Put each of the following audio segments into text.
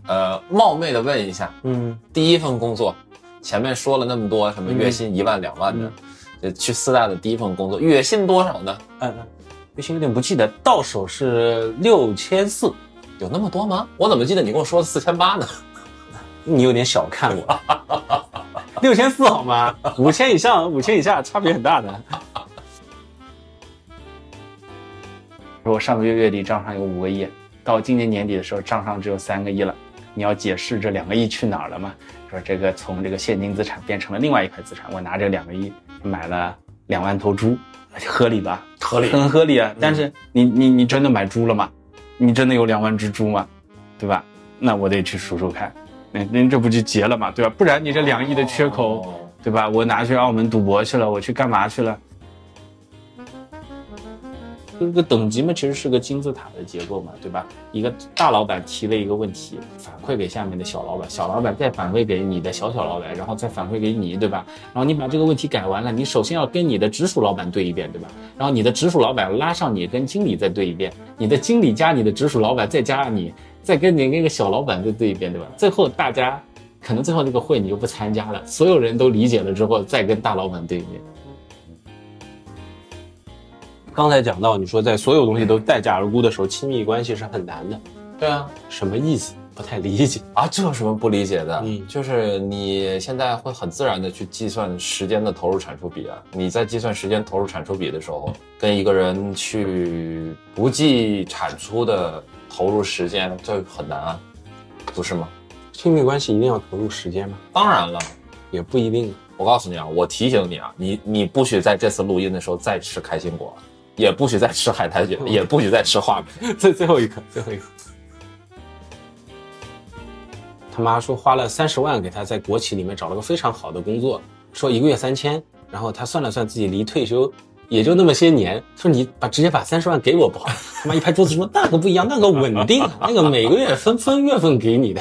冒昧的问一下，第一份工作，前面说了那么多什么月薪1万2万的，去四大的第一份工作，月薪多少呢？ 月薪有点不记得，到手是6400， 有那么多吗？我怎么记得你跟我说的4800呢？ 你有点小看我，6400好吗？5000以上，5000以下差别很大的。我上个月月底账上有5个亿，到今年年底的时候账上只有3个亿了，你要解释这2个亿去哪儿了吗？说这个从这个现金资产变成了另外一块资产，我拿这2个亿买了2万头猪，合理吧？ 合理， 很合理啊。但是你真的买猪了吗？你真的有2万只猪吗？对吧？那我得去数数看，那这不就结了嘛，对吧？不然你这2亿的缺口，对吧？我拿去澳门赌博去了，我去干嘛去了？这个等级嘛，其实是个金字塔的结构嘛，对吧？一个大老板提了一个问题，反馈给下面的小老板，小老板再反馈给你的小老板，然后再反馈给你，对吧？然后你把这个问题改完了，你首先要跟你的直属老板对一遍，对吧？然后你的直属老板拉上你跟经理再对一遍，你的经理加你的直属老板再加你，再跟你那个小老板再对一遍，对吧？最后大家可能最后这个会你就不参加了，所有人都理解了之后，再跟大老板对一遍。刚才讲到，你说在所有东西都待价而沽的时候，亲密关系是很难的。 对啊， 什么意思？不太理解啊，这有什么不理解的？就是你现在会很自然的去计算时间的投入产出比啊。你在计算时间投入产出比的时候，跟一个人去不计产出的投入时间，这很难啊，不是吗？ 亲密关系一定要投入时间吗？ 当然了， 也不一定。 我告诉你啊，我提醒你啊，你不许在这次录音的时候再吃开心果，也不许再吃海苔卷，也不许再吃话梅。 最后一颗。他妈说花了30万给他在国企里面找了个非常好的工作，说1个月3000，然后他算了算自己离退休也就那么些年，说你直接把30万给我不好？他妈一拍桌子说那个不一样，那个稳定，那个每个月分月份给你的。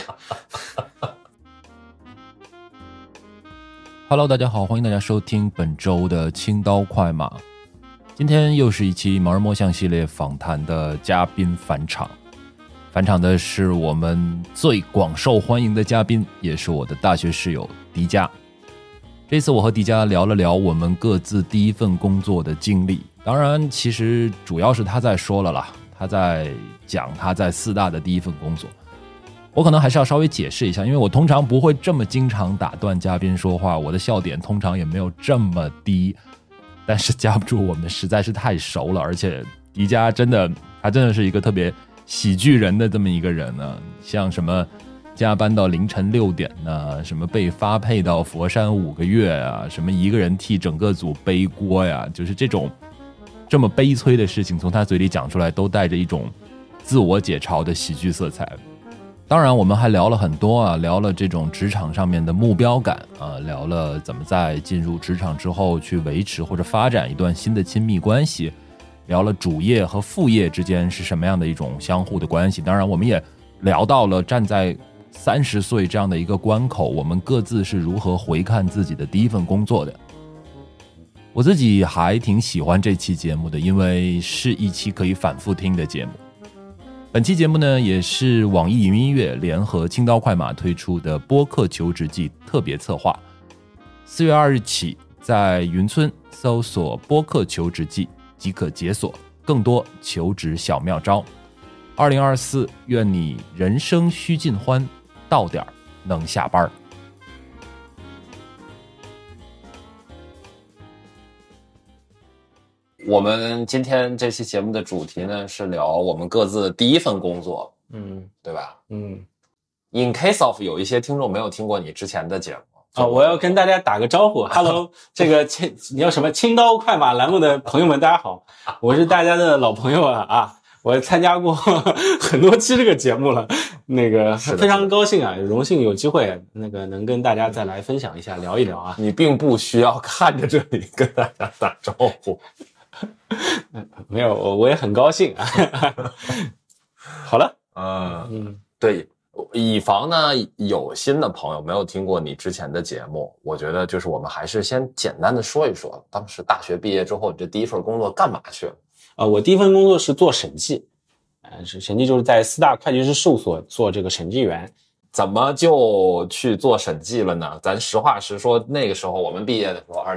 Hello， 大家好，欢迎大家收听本周的轻刀快马。今天又是一期盲人摸象系列访谈的嘉宾返场。返场的是我们最广受欢迎的嘉宾，也是我的大学室友迪迦。这次我和迪迦聊了聊我们各自第一份工作的经历，当然其实主要是他在说了啦，他在讲他在四大的第一份工作。我可能还是要稍微解释一下，因为我通常不会这么经常打断嘉宾说话，我的笑点通常也没有这么低，但是架不住我们实在是太熟了，而且迪迦他真的是一个特别喜剧人的这么一个人呢，像什么加班到凌晨6点呢，什么被发配到佛山5个月啊，什么一个人替整个组背锅呀，就是这么悲催的事情从他嘴里讲出来，都带着一种自我解嘲的喜剧色彩。当然我们还聊了很多啊，聊了这种职场上面的目标感啊，聊了怎么在进入职场之后去维持或者发展一段新的亲密关系，聊了主业和副业之间是什么样的一种相互的关系。当然我们也聊到了站在30岁这样的一个关口，我们各自是如何回看自己的第一份工作的。我自己还挺喜欢这期节目的，因为是一期可以反复听的节目。本期节目呢，也是网易云音乐联合轻刀快马推出的播客求职季特别策划。4月2日起，在云村搜索播客求职季即可解锁更多求职小妙招。2024，愿你人生须尽欢，到点能下班。 我们今天这期节目的主题呢，是聊我们各自第一份工作，对吧？In case of 有一些听众没有听过你之前的节目我要跟大家打个招呼，Hello， 这个你要什么轻刀快马栏目的朋友们，大家好，我是大家的老朋友啊，我参加过很多期这个节目了，那个非常高兴啊，荣幸有机会能跟大家再来分享一下，聊一聊啊。 你并不需要看着这里跟大家打招呼。 没有，我也很高兴啊。好了， 对，以防呢有新的朋友没有听过你之前的节目，我觉得就是我们还是先简单的说一说，当时大学毕业之后，你这第一份工作干嘛去了？ 我第一份工作是做审计，审计就是在四大会计师事务所做这个审计员。 怎么就去做审计了呢？咱实话实说，那个时候我们毕业的时候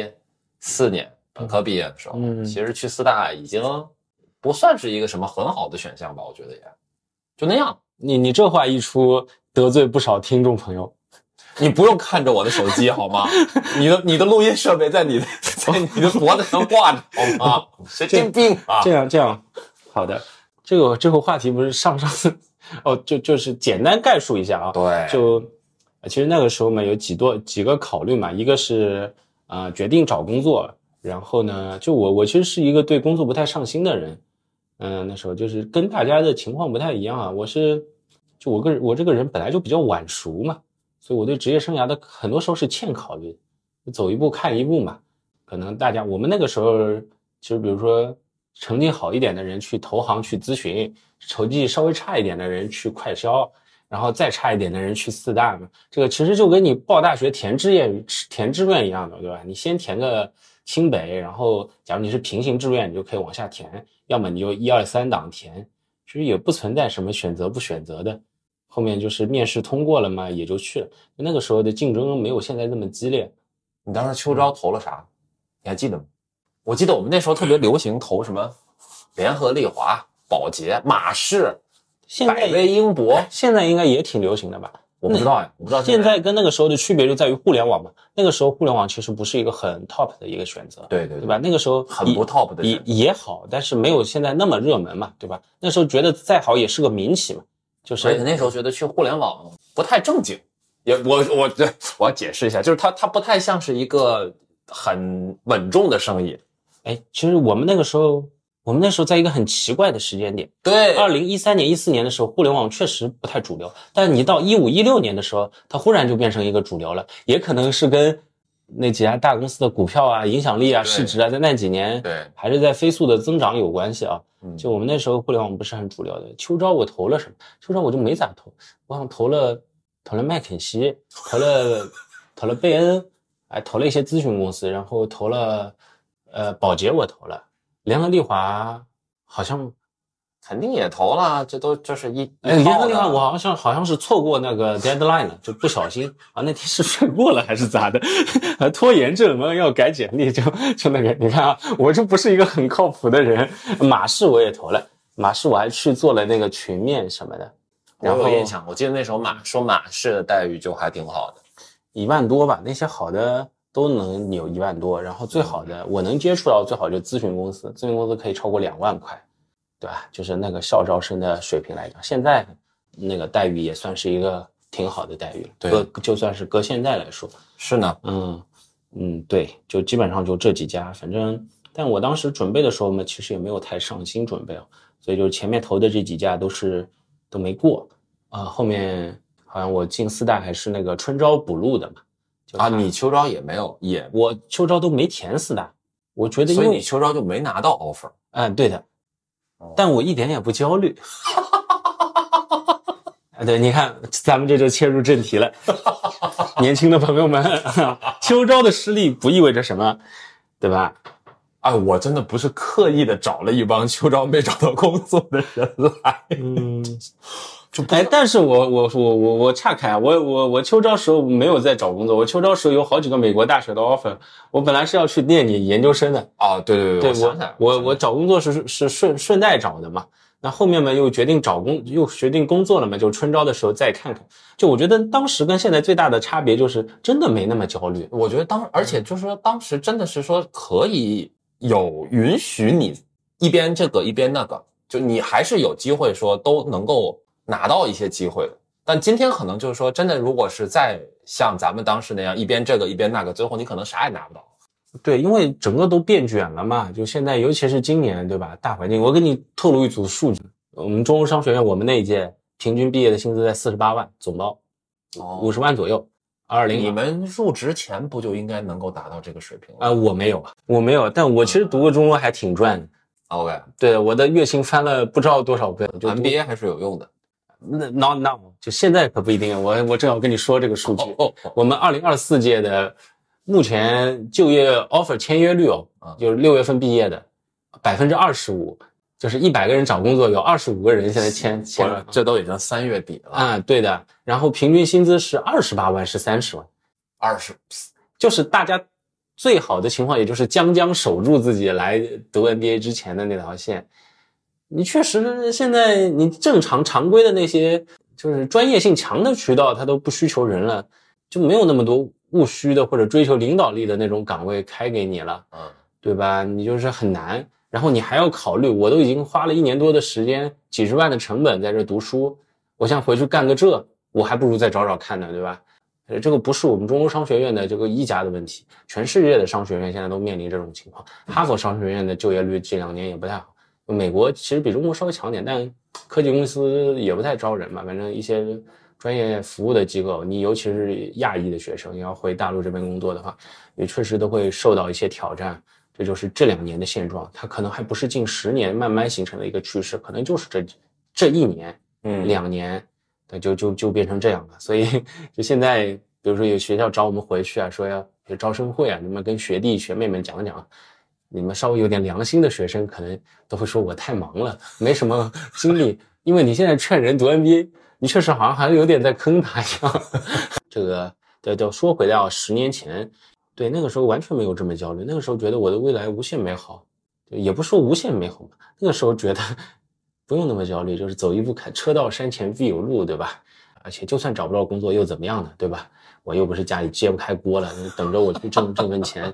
，2014年本科毕业的时候，其实去四大已经不算是一个什么很好的选项吧，我觉得也就那样。 你这话一出，得罪不少听众朋友。 你不用看着我的手机好吗？你的录音设备在你的脖子上挂着好吗？神经病啊！ 这样，好的，这个话题不是上次哦，就是简单概述一下啊。 对， 其实那个时候嘛，有几个考虑嘛，一个是决定找工作，然后呢，就我其实是一个对工作不太上心的人，那时候就是跟大家的情况不太一样啊，我这个人本来就比较晚熟嘛。所以我对职业生涯的很多时候是欠考虑，走一步看一步嘛。可能我们那个时候，其实比如说成绩好一点的人去投行去咨询，成绩稍微差一点的人去快销，然后再差一点的人去四大嘛。这个其实就跟你报大学填志愿一样的，对吧？你先填个清北，然后假如你是平行志愿，你就可以往下填，要么你就1、2、3档填，其实也不存在什么选择不选择的。后面就是面试通过了嘛，也就去了。那个时候的竞争没有现在这么激烈。 你当时秋招投了啥？你还记得吗？我记得我们那时候特别流行投什么联合利华、宝洁、马氏、百威英博， 现在应该也挺流行的吧？ 我不知道呀，我不知道现在跟那个时候的区别就在于互联网嘛。那个时候互联网其实不是一个很 top 的一个选择， 对吧？那个时候很不 top 的也好，但是没有现在那么热门嘛，对吧？那时候觉得再好也是个民企嘛。 而且那时候觉得去互联网不太正经，我要解释一下，就是它不太像是一个很稳重的生意。 其实我们那时候在一个很奇怪的时间点， 对 ，2013年、14年的时候，互联网确实不太主流，但你到15、16年的时候，它忽然就变成一个主流了，也可能是跟那几家大公司的股票啊、影响力啊、市值啊，在那几年还是在飞速的增长有关系啊。就我们那时候互联网不是很主流的。秋招我投了什么？秋招我就没咋投，我好像投了麦肯锡，投了贝恩，投了一些咨询公司，然后投了宝洁我投了，联合利华好像肯定也投了，就是联合利华我好像是错过那个 deadline 了，就不小心啊，那天是睡过了还是咋的？拖延症嘛，要改简历就那个，你看啊，我就不是一个很靠谱的人。马氏我也投了，马氏我还去做了那个群面什么的。 我有印象，我记得那时候马氏的待遇就还挺好的 ，1万多吧，那些好的都能有1万多，然后最好的我能接触到最好就咨询公司可以超过2万块。对吧？就是那个校招生的水平来讲，现在那个待遇也算是一个挺好的待遇了。 对， 就算是搁现在来说， 是呢。 对，就基本上就这几家，反正，但我当时准备的时候嘛，其实也没有太上心准备啊，所以就前面投的这几家都没过啊。后面好像我进四大还是那个春招补录的嘛。 你秋招也没有， 我秋招都没填四大，我觉得所以你秋招就没拿到 offer。 对的。但我一点也不焦虑。对，你看，咱们这就切入正题了。年轻的朋友们，秋招的失利不意味着什么，对吧？ 我真的不是刻意的找了一帮秋招没找到工作的人来。 但是我岔开啊，我秋招时候没有在找工作，我秋招时候有好几个美国大学的 offer， 我本来是要去念你研究生的。 对， 我找工作是顺带找的嘛，那后面嘛又决定工作了嘛，就春招的时候再看看。就我觉得当时跟现在最大的差别就是真的没那么焦虑。 我觉得而且就是说当时真的是说可以有允许你一边这个一边那个，就你还是有机会说都能够拿到一些机会的。但今天可能就是说真的，如果是再像咱们当时那样一边这个一边那个，最后你可能啥也拿不到。 对，因为整个都变卷了嘛，就现在尤其是今年，对吧？大环境，我给你透露一组数据，我们中欧商学院我们那一届平均毕业的薪资在48万总包，50万左右。 你们入职前不就应该能够达到这个水平了？我没有，但我其实读过中欧还挺赚的。 OK， 对，我的月薪翻了不知道多少倍。 MBA 还是有用的。 No， 就现在可不一定。我正好跟你说这个数据。我们2024届的目前就业 offer 签约率就是6月份毕业的25%， 就是100个人找工作，有25个人现在签了， 这都已经3月底了啊，对的。然后平均薪资是28万，是30万 ，20， 就是大家最好的情况，也就是将守住自己来读 MBA 之前的那条线。你确实现在你正常常规的那些就是专业性强的渠道，它都不需求人了，就没有那么多务虚的或者追求领导力的那种岗位开给你了，对吧？你就是很难。然后你还要考虑，我都已经花了1年多的时间，几十万的成本在这读书，我想回去干个这，我还不如再找找看呢，对吧？这个不是我们中欧商学院的这个一家的问题，全世界的商学院现在都面临这种情况。哈佛商学院的就业率这2年也不太好，美国其实比中国稍微强点，但科技公司也不太招人嘛。反正一些专业服务的机构，你尤其是亚裔的学生，你要回大陆这边工作的话，也确实都会受到一些挑战。这就是这2年的现状，它可能还不是近10年慢慢形成的一个趋势，可能就是这1年2年就变成这样了。所以就现在比如说有学校找我们回去啊，说要有招生会啊，你们跟学弟学妹们讲讲，你们稍微有点良心的学生可能都会说我太忙了，没什么精力。因为你现在劝人读 MBA， 你确实好像还有点在坑他一样。这个就说回到10年前，对，那个时候完全没有这么焦虑，那个时候觉得我的未来无限美好，也不是说无限美好嘛，那个时候觉得不用那么焦虑，就是走一步看车到山前必有路，对吧？而且就算找不到工作又怎么样呢，对吧？我又不是家里揭不开锅了，等着我去挣份钱。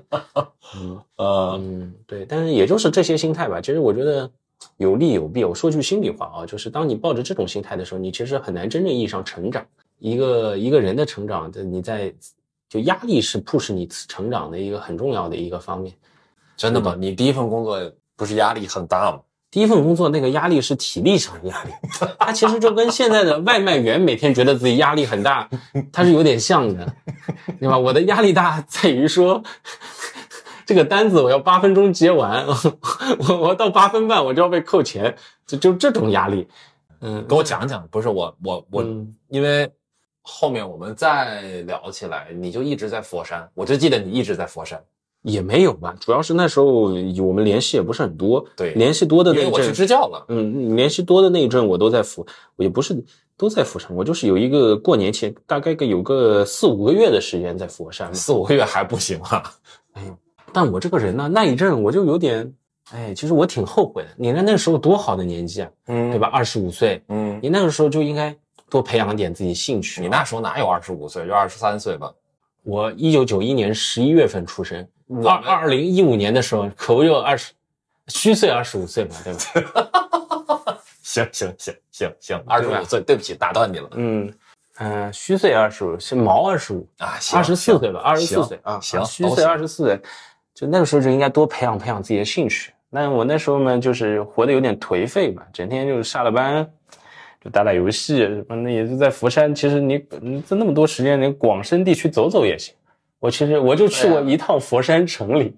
对，但是也就是这些心态吧。其实我觉得有利有弊。我说句心里话啊，就是当你抱着这种心态的时候，你其实很难真正意义上成长。一个人的成长，你就压力是push你成长的一个很重要的一个方面。 真的吗？你第一份工作不是压力很大吗？ 第一份工作那个压力是体力上的压力，它其实就跟现在的外卖员每天觉得自己压力很大，它是有点像的，对吧？我的压力大在于说，这个单子我要8分钟结完，我到8分半我就要被扣钱，就这种压力。 给我讲讲，不是我，因为后面我们再聊起来，你就一直在佛山，我就记得你一直在佛山。 也没有吧，主要是那时候我们联系也不是很多， 对， 联系多的那一阵， 因为我去支教了， 联系多的那一阵我都在我也不是都在佛山，我就是有一个过年前大概有个4-5个月的时间在佛山 ，4-5个月还不行啊。 但我这个人呢，那一阵我就有点，其实我挺后悔的。你看那时候多好的年纪啊，对吧？25岁，你那个时候就应该多培养点自己兴趣。 你那时候哪有25岁，就23岁吧？ 我1991年11月份出生。2015年的时候可不就虚岁25岁嘛，对吧？ 行，25岁，对不起，打断你了。 虚岁25，是毛25 啊 ，24岁吧，24岁啊， 行， 虚岁24岁，就那个时候就应该多培养自己的兴趣。那我那时候呢，就是活得有点颓废吧，整天就是下了班就打游戏什么的，也是在佛山。其实你在那么多时间，你广深地区走走也行。我就去过一趟佛山城里。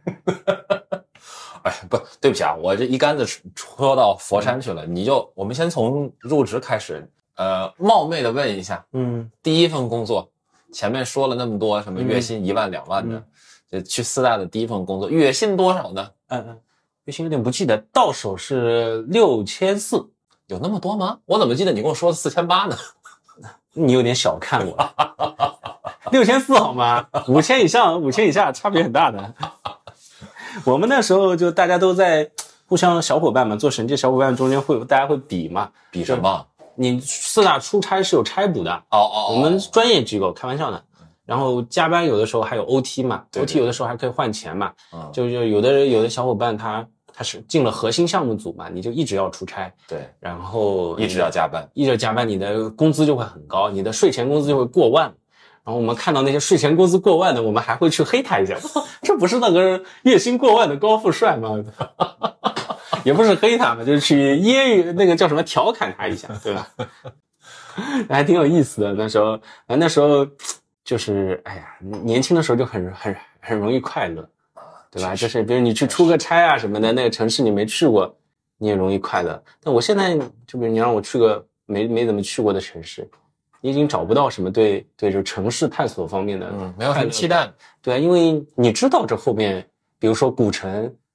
对不起啊，我这一竿子戳到佛山去了。我们先从入职开始，冒昧的问一下，第一份工作，前面说了那么多什么月薪1万2万的，就去四大的第一份工作，月薪多少呢？ 月薪有点不记得，到手是6400， 有那么多吗？我怎么记得你跟我说的4800呢？ 你有点小看我，6400好吗？5000以上，5000以下差别很大的。我们那时候就大家都在互相小伙伴嘛，做审计小伙伴中间大家会比嘛， 比什么？ 你四大出差是有差补的我们专业机构开玩笑的。然后加班有的时候还有 OT 嘛，对 OT 有的时候还可以换钱嘛，就有的小伙伴他是进了核心项目组嘛，你就一直要出差， 对， 然后一直要加班， 你的工资就会很高，你的税前工资就会过万。然后我们看到那些税前工资过万的，我们还会去黑他一下，这不是那个月薪过万的高富帅吗？也不是黑他嘛，就是去揶揄那个叫什么调侃他一下，对吧？还挺有意思的。那时候就是年轻的时候就很容易快乐，对吧？就是比如你去出个差啊什么的，那个城市你没去过，你也容易快乐。但我现在就比如你让我去个没怎么去过的城市，你已经找不到什么对就城市探索方面的没有什么期待。 对啊，因为你知道这后面，比如说古城，它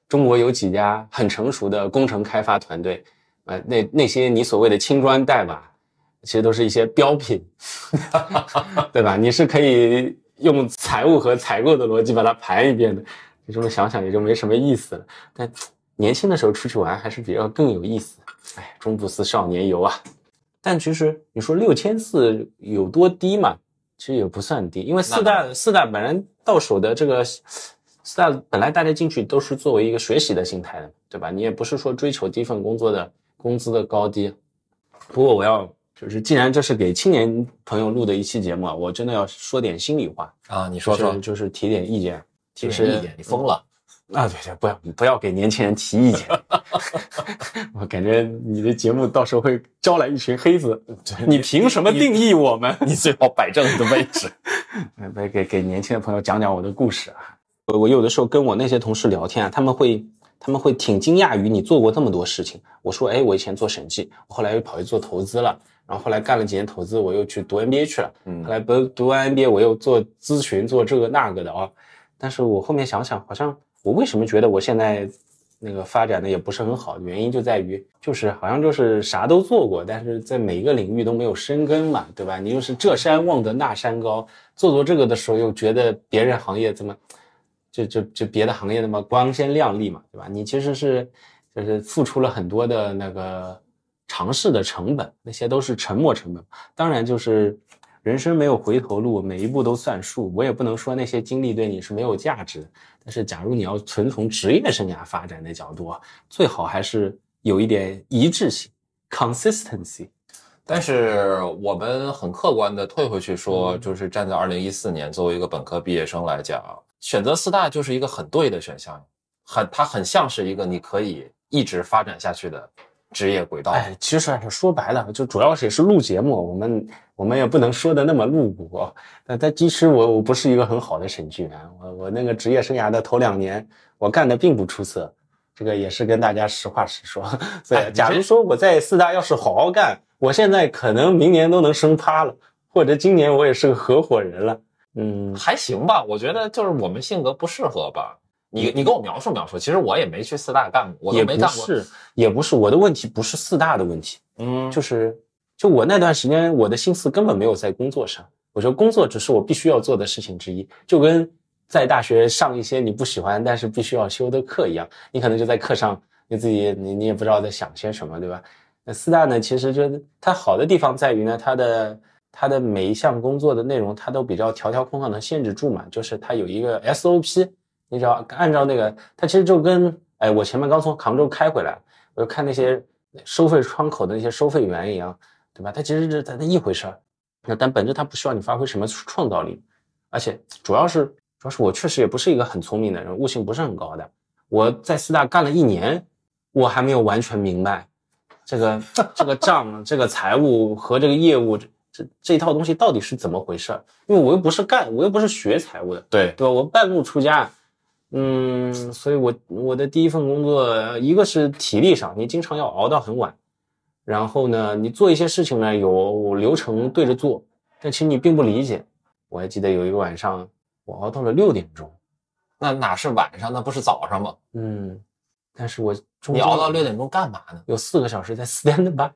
中国有几家很成熟的工程开发团队，那些你所谓的青砖代码，其实都是一些标品，对吧？你是可以用财务和采购的逻辑把它盘一遍的，你这么想想也就没什么意思了。但年轻的时候出去玩还是比较更有意思。哎，终不似少年游啊！但其实你说6400有多低嘛？其实也不算低，因为四大本来到手的这个四大本来大家进去都是作为一个学习的心态的，对吧？你也不是说追求第一份工作的工资的高低。不过我要就是既然这是给青年朋友录的一期节目啊，我真的要说点心里话啊，你说说， 就是提点意见， 提点意见，你疯了啊？对，不要给年轻人提意见，我感觉你的节目到时候会招来一群黑子，你凭什么定义我们？ 你最好摆正你的位置， 给年轻的朋友讲讲我的故事啊。我有的时候跟我那些同事聊天啊，他们会挺惊讶于你做过这么多事情。我说，我以前做审计，我后来又跑去做投资了。然后后来干了几年投资，我又去读 MBA 去了。后来读完 MBA， 我又做咨询，做这个那个的啊。但是我后面想想，好像我为什么觉得我现在那个发展的也不是很好，原因就在于就是好像就是啥都做过，但是在每一个领域都没有深耕嘛，对吧？你就是这山望得那山高，做这个的时候又觉得别人行业怎么就别的行业那么光鲜亮丽嘛，对吧？你其实是就是付出了很多的那个尝试的成本，那些都是沉没成本。当然就是人生没有回头路，每一步都算数，我也不能说那些经历对你是没有价值的。但是假如你要纯从职业生涯发展的角度，最好还是有一点一致性 consistency。 但是我们很客观的退回去说，就是站在2014年作为一个本科毕业生来讲，选择四大就是一个很对的选项，它很像是一个你可以一直发展下去的职业轨道。 其实说白了，就主要也是录节目，我们也不能说的那么露骨。但其实我不是一个很好的审计员，我那个职业生涯的头2年，我干的并不出色，这个也是跟大家实话实说。所以，假如说我在四大要是好好干，我现在可能明年都能升趴了，或者今年我也是个合伙人了。 还行吧，我觉得就是我们性格不适合吧。你跟我描述描述，其实我也没去四大干过，我都没干过。 也不是我的问题，不是四大的问题。就我那段时间，我的心思根本没有在工作上。我觉得工作只是我必须要做的事情之一，就跟在大学上一些你不喜欢但是必须要修的课一样，你可能就在课上你也不知道在想些什么，对吧？那四大呢，其实就它好的地方在于呢，它的每一项工作的内容它都比较条条框框的限制住嘛，就是它有一个 SOP， 你只要按照那个，它其实就跟我前面刚从杭州开回来，我就看那些收费窗口的那些收费员一样，对吧？它其实是它一回事儿，但本质它不需要你发挥什么创造力，而且主要是我确实也不是一个很聪明的人，悟性不是很高的。我在四大干了1年，我还没有完全明白这个账、这个财务和这个业务这一套东西到底是怎么回事，因为我又不是学财务的， 对吧？我半路出家，所以我的第一份工作，一个是体力上，你经常要熬到很晚，然后呢，你做一些事情呢有流程对着做，但其实你并不理解。我还记得有一个晚上，我熬到了6点钟， 那哪是晚上，那不是早上吗？ 但是你熬到6点钟干嘛呢？ 有4个小时在 stand by。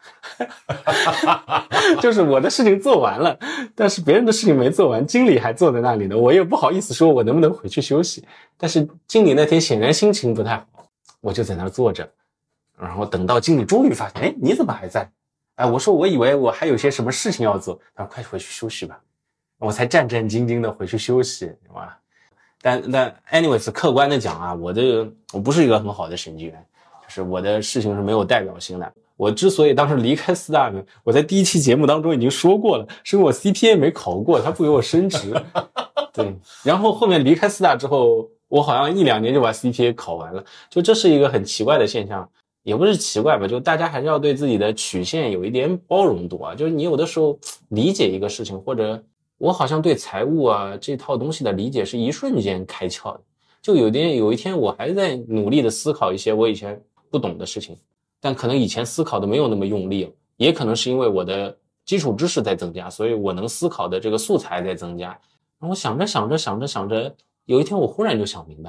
就是我的事情做完了，但是别人的事情没做完，经理还坐在那里呢，我也不好意思说我能不能回去休息。但是经理那天显然心情不太好，我就在那儿坐着，然后等到经理终于发现，你怎么还在？我说我以为我还有些什么事情要做，他说快回去休息吧，我才战战兢兢的回去休息，是吧？但 anyways 客观的讲啊，我不是一个很好的审计员，就是我的事情是没有代表性的。我之所以当时离开四大呢，我在第1期节目当中已经说过了，是因为我 CPA 没考过，他不给我升职。对，然后后面离开四大之后，我好像1-2年就把 CPA 考完了，就这是一个很奇怪的现象，也不是奇怪吧，就大家还是要对自己的曲线有一点包容度啊，就是你有的时候理解一个事情，或者我好像对财务啊这套东西的理解是一瞬间开窍的，就有一天我还在努力的思考一些我以前不懂的事情，但可能以前思考的没有那么用力，也可能是因为我的基础知识在增加，所以我能思考的这个素材在增加。然后我想着，有一天我忽然就想明白了，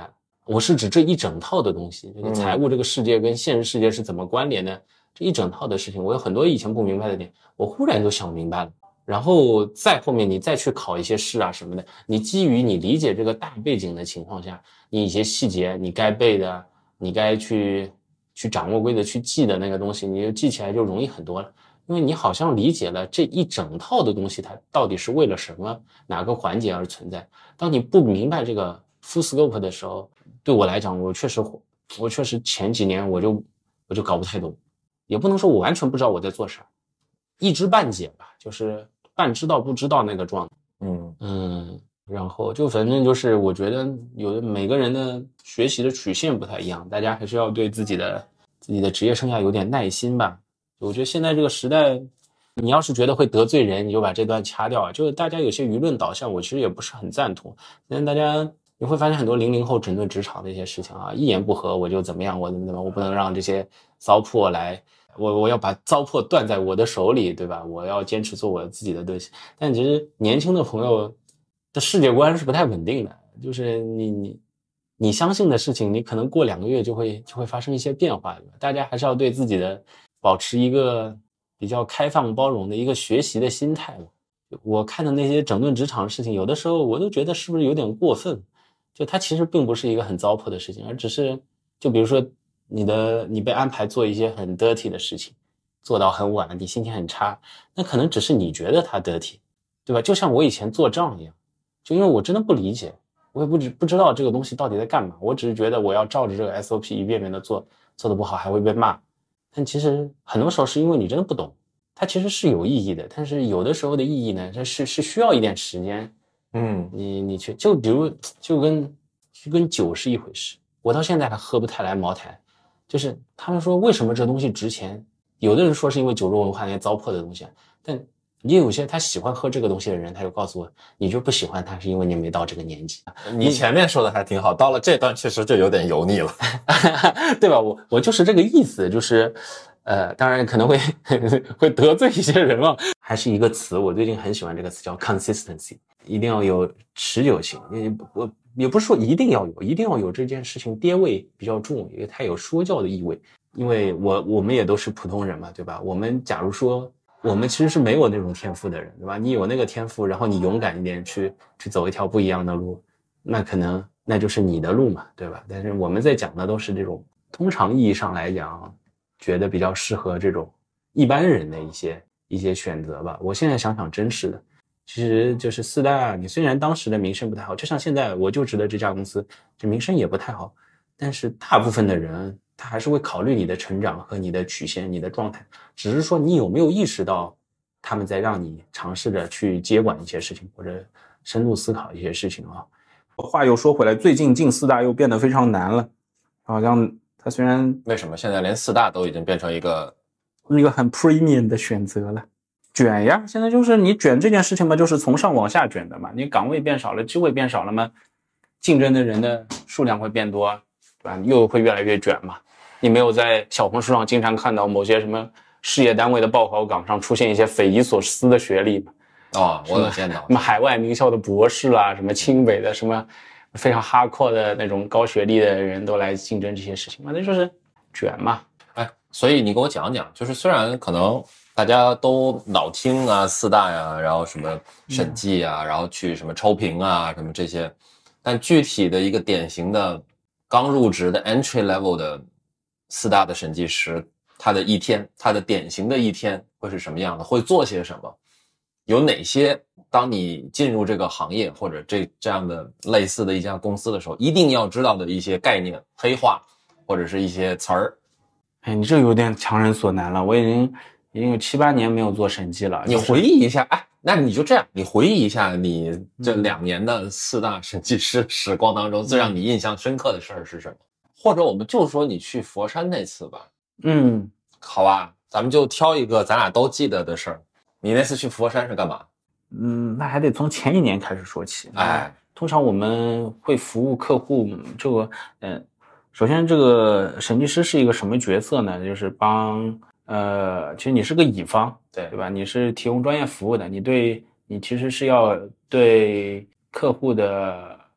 我是指这一整套的东西，这个财务这个世界跟现实世界是怎么关联的，这一整套的事情，我有很多以前不明白的点，我忽然就想明白了。然后再后面你再去考一些试啊什么的，你基于你理解这个大背景的情况下，你一些细节你该背的，你该去掌握规则去记的那个东西，你就记起来就容易很多了。因为你好像理解了这一整套的东西它到底是为了什么，哪个环节而存在。当你不明白这个 full scope 的时候，对我来讲，我确实前几年我就搞不太懂，也不能说我完全不知道我在做啥，一知半解吧，就是半知道不知道那个状态。然后就反正就是我觉得有的每个人的学习的曲线不太一样，大家还是要对自己的职业生涯有点耐心吧。我觉得现在这个时代，你要是觉得会得罪人，你就把这段掐掉啊。就是大家有些舆论导向，我其实也不是很赞同。现在大家你会发现很多00后整顿职场的一些事情啊，一言不合我就怎么样，我怎么，我不能让这些糟粕来，我要把糟粕断在我的手里，对吧？我要坚持做我自己的东西。但其实年轻的朋友的世界观是不太稳定的，就是你相信的事情，你可能过2个月就会发生一些变化，对吧？大家还是要对自己的保持一个比较开放包容的一个学习的心态吧。我看的那些整顿职场的事情，有的时候我都觉得是不是有点过分，就它其实并不是一个很糟粕的事情，而只是就比如说你被安排做一些很 dirty 的事情，做到很晚，你心情很差，那可能只是你觉得它 dirty， 对吧？就像我以前做账一样，就因为我真的不理解，我也不知道这个东西到底在干嘛，我只是觉得我要照着这个 SOP 一遍遍的做得不好还会被骂。但其实很多时候是因为你真的不懂，它其实是有意义的，但是有的时候的意义呢，它是需要一点时间。你去就比如就跟酒是一回事，我到现在还喝不太来茅台，就是他们说为什么这东西值钱，有的人说是因为酒肉文化那些糟粕的东西，但也有些他喜欢喝这个东西的人，他就告诉我，你就不喜欢他是因为你没到这个年纪。 你前面说的还挺好，到了这段确实就有点油腻了， 对吧？我就是这个意思，就是当然可能会得罪一些人啊。还是一个词，我最近很喜欢这个词叫 consistency， 一定要有持久性。我也不是说一定要有这件事情爹味比较重，因为它有说教的意味。因为我们也都是普通人嘛，对吧？我们假如说我们其实是没有那种天赋的人，对吧？你有那个天赋，然后你勇敢一点去走一条不一样的路，那可能那就是你的路嘛，对吧？但是我们在讲的都是这种通常意义上来讲，觉得比较适合这种一般人的一些选择吧。我现在想想真是的，其实就是四大，你虽然当时的名声不太好，就像现在我就职的这家公司，这名声也不太好，但是大部分的人他还是会考虑你的成长和你的曲线，你的状态，只是说你有没有意识到他们在让你尝试着去接管一些事情，或者深入思考一些事情啊。 话又说回来，最近进四大又变得非常难了，好像它虽然为什么现在连四大都已经变成一个很 premium 的选择了？卷呀，现在就是你卷这件事情嘛，就是从上往下卷的嘛，你岗位变少了，机会变少了嘛，竞争的人的数量会变多，对吧？又会越来越卷嘛。你没有在小红书上经常看到某些什么事业单位的报考岗上出现一些匪夷所思的学历吗？ 我有见到什么海外名校的博士啦，什么清北的什么非常hardcore的那种高学历的人都来竞争这些事情嘛，那就是卷嘛。 所以你给我讲讲，就是虽然可能大家都老听啊四大呀，然后什么审计啊，然后去什么超评啊什么这些，但具体的一个典型的刚入职的 entry level 的四大的审计师，他的一天，他的典型的一天会是什么样的，会做些什么，有哪些当你进入这个行业或者这样的类似的一家公司的时候一定要知道的一些概念黑话或者是一些词儿。 你这有点强人所难了，我已经有7、8年没有做审计了。 你回忆一下，那你就这样，你回忆一下你这2年的四大审计师时光当中最让你印象深刻的事儿是什么？或者我们就说你去佛山那次吧。好吧，咱们就挑一个咱俩都记得的事儿。你那次去佛山是干嘛？ 那还得从前1年开始说起。通常我们会服务客户，这个首先这个审计师是一个什么角色呢？就是其实你是个乙方，对吧？你是提供专业服务的，你其实是要对客户的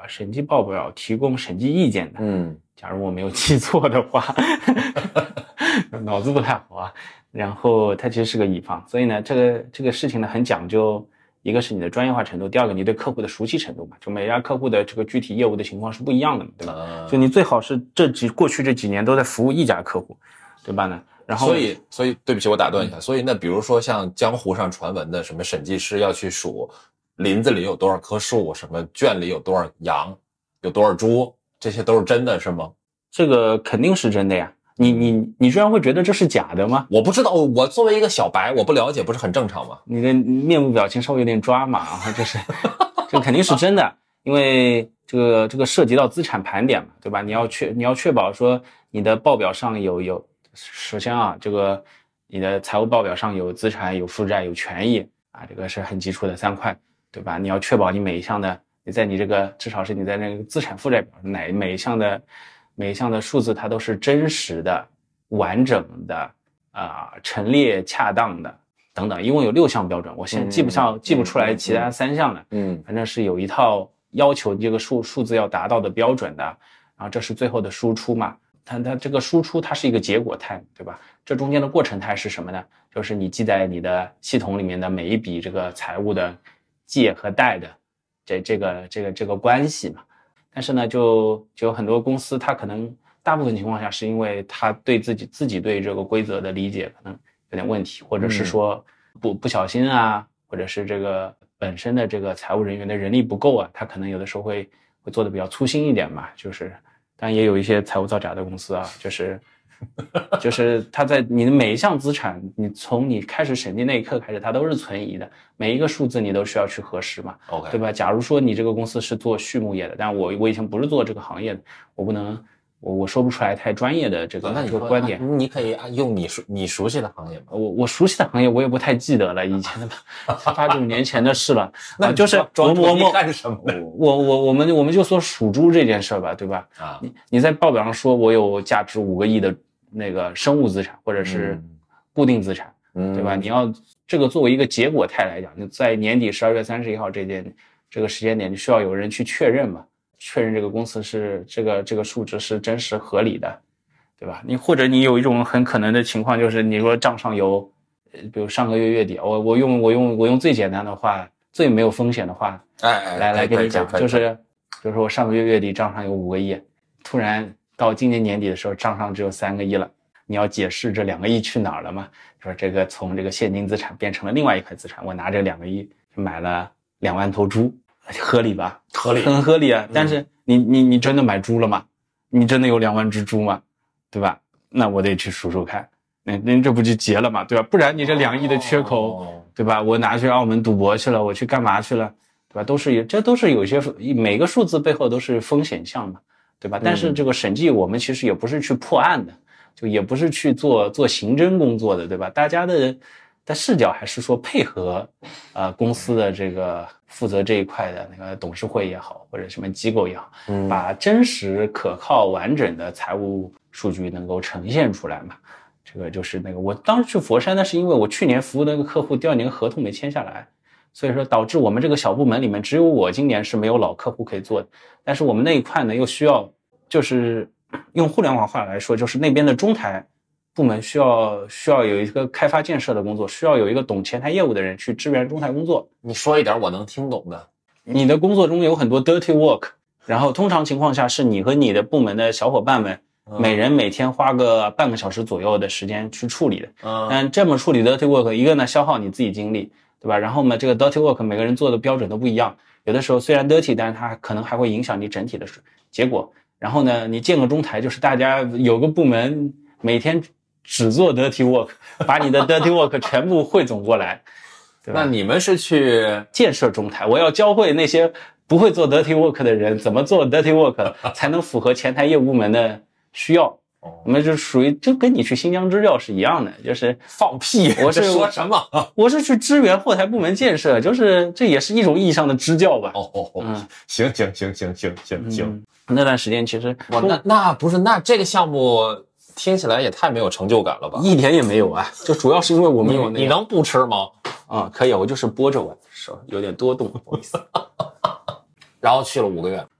审计报表提供审计意见的。假如我没有记错的话，脑子不太好啊。然后它其实是个乙方，所以呢，这个事情呢很讲究，一个是你的专业化程度，第二个你对客户的熟悉程度嘛，就每家客户的这个具体业务的情况是不一样的嘛，对吧？就你最好是过去这几年都在服务一家客户，对吧呢？然后所以对不起，我打断一下，所以那比如说像江湖上传闻的什么审计师要去数林子里有多少棵树，什么圈里有多少羊，有多少猪，这些都是真的是吗？ 这个肯定是真的呀。你居然会觉得这是假的吗？ 我不知道，我作为一个小白，我不了解，不是很正常吗？ 你的面部表情稍微有点抓马啊，这肯定是真的，因为这个涉及到资产盘点嘛，对吧？你要确保说你的报表上有，首先啊，这个你的财务报表上有资产、有负债、有权益啊，这个是很基础的3块，对吧？你要确保你每一项的，你在你这个至少是你在那个资产负债表上每一项的数字它都是真实的、完整的陈列恰当的等等，一共有6项标准，我现在记不出来其他3项的，反正是有一套要求这个数字要达到的标准的，然后这是最后的输出嘛，它这个输出它是一个结果态，对吧？这中间的过程态是什么呢？就是你记在你的系统里面的每一笔这个财务的借和贷的这个关系嘛。但是呢，就有很多公司，它可能大部分情况下是因为他对自己对这个规则的理解可能有点问题，或者是说不小心啊，或者是这个本身的这个财务人员的人力不够啊，他可能有的时候会做的比较粗心一点嘛，就是当然也有一些财务造假的公司啊，就是他在你的每一项资产，你从你开始审计那一刻开始，它都是存疑的，每一个数字你都需要去核实嘛， OK， 对吧？假如说你这个公司是做畜牧业的，但我以前不是做这个行业的，我不能我说不出来太专业的这个观点。 你可以用你熟悉的行业吗？ 我熟悉的行业我也不太记得了，以前的8、9年前的事了。 那就是我干什么的？ 我们就说属猪这件事吧，对吧？你在报表上说我有价值5个亿的那个生物资产或者是固定资产，对吧？你要这个作为一个结果态来讲，你在年底12月31号这个时间点，你需要有人去确认嘛，确认这个公司是这个数值是真实合理的，对吧？或者你有一种很可能的情况，就是你说账上有，比如上个月月底，我用最简单的话，最没有风险的话，来跟你讲，就是我上个月月底账上有5个亿，突然到今年年底的时候账上只有3个亿了，你要解释这2个亿去哪儿了嘛？说这个从这个现金资产变成了另外一块资产，我拿这2个亿买了2万头猪，合理吧？ 合理， 很合理啊。但是你真的买猪了吗？你真的有2万只猪吗？对吧？那我得去数看，那这不就结了嘛？对吧？不然你这2亿的缺口，对吧？我拿去澳门赌博去了，我去干嘛去了？对吧？这都是有一些每个数字背后都是风险项嘛，对吧？但是这个审计我们其实也不是去破案的，就也不是去做刑侦工作的，对吧？大家的视角还是说配合公司的这个负责这一块的那个董事会也好，或者什么机构也好，把真实可靠完整的财务数据能够呈现出来嘛。这个就是那个我当时去佛山，那是因为我去年服务的那个客户第2年合同没签下来，所以说导致我们这个小部门里面只有我今年是没有老客户可以做的，但是我们那一块呢又需要，就是用互联网话来说，就是那边的中台部门需要有一个开发建设的工作，需要有一个懂前台业务的人去支援中台工作。 你说一点我能听懂的。 你的工作中有很多 dirty work， 然后通常情况下是你和你的部门的小伙伴们每人每天花个半个小时左右的时间去处理的。但这么处理 dirty work， 一个呢消耗你自己精力，对吧？然后呢这个 dirty work 每个人做的标准都不一样，有的时候虽然 dirty， 但是它可能还会影响你整体的结果。然后呢你建个中台，就是大家有个部门每天只做 dirty work， 把你的 dirty work 全部汇总过来，对吧？ 那你们是去建设中台，我要教会那些不会做 dirty work 的人怎么做 dirty work 才能符合前台业务部门的需要。我们就属于就跟你去新疆支教是一样的，就是放屁， 我是说什么？ 我是去支援后台部门建设，就是这也是一种意义上的支教吧。 行。 那段时间其实那不是，那这个项目听起来也太没有成就感了吧？ 一点也没有啊，就主要是因为我们有你能不吃吗？ 可以，我就是拨着我手有点多动，不好意思。 然后去了5个月，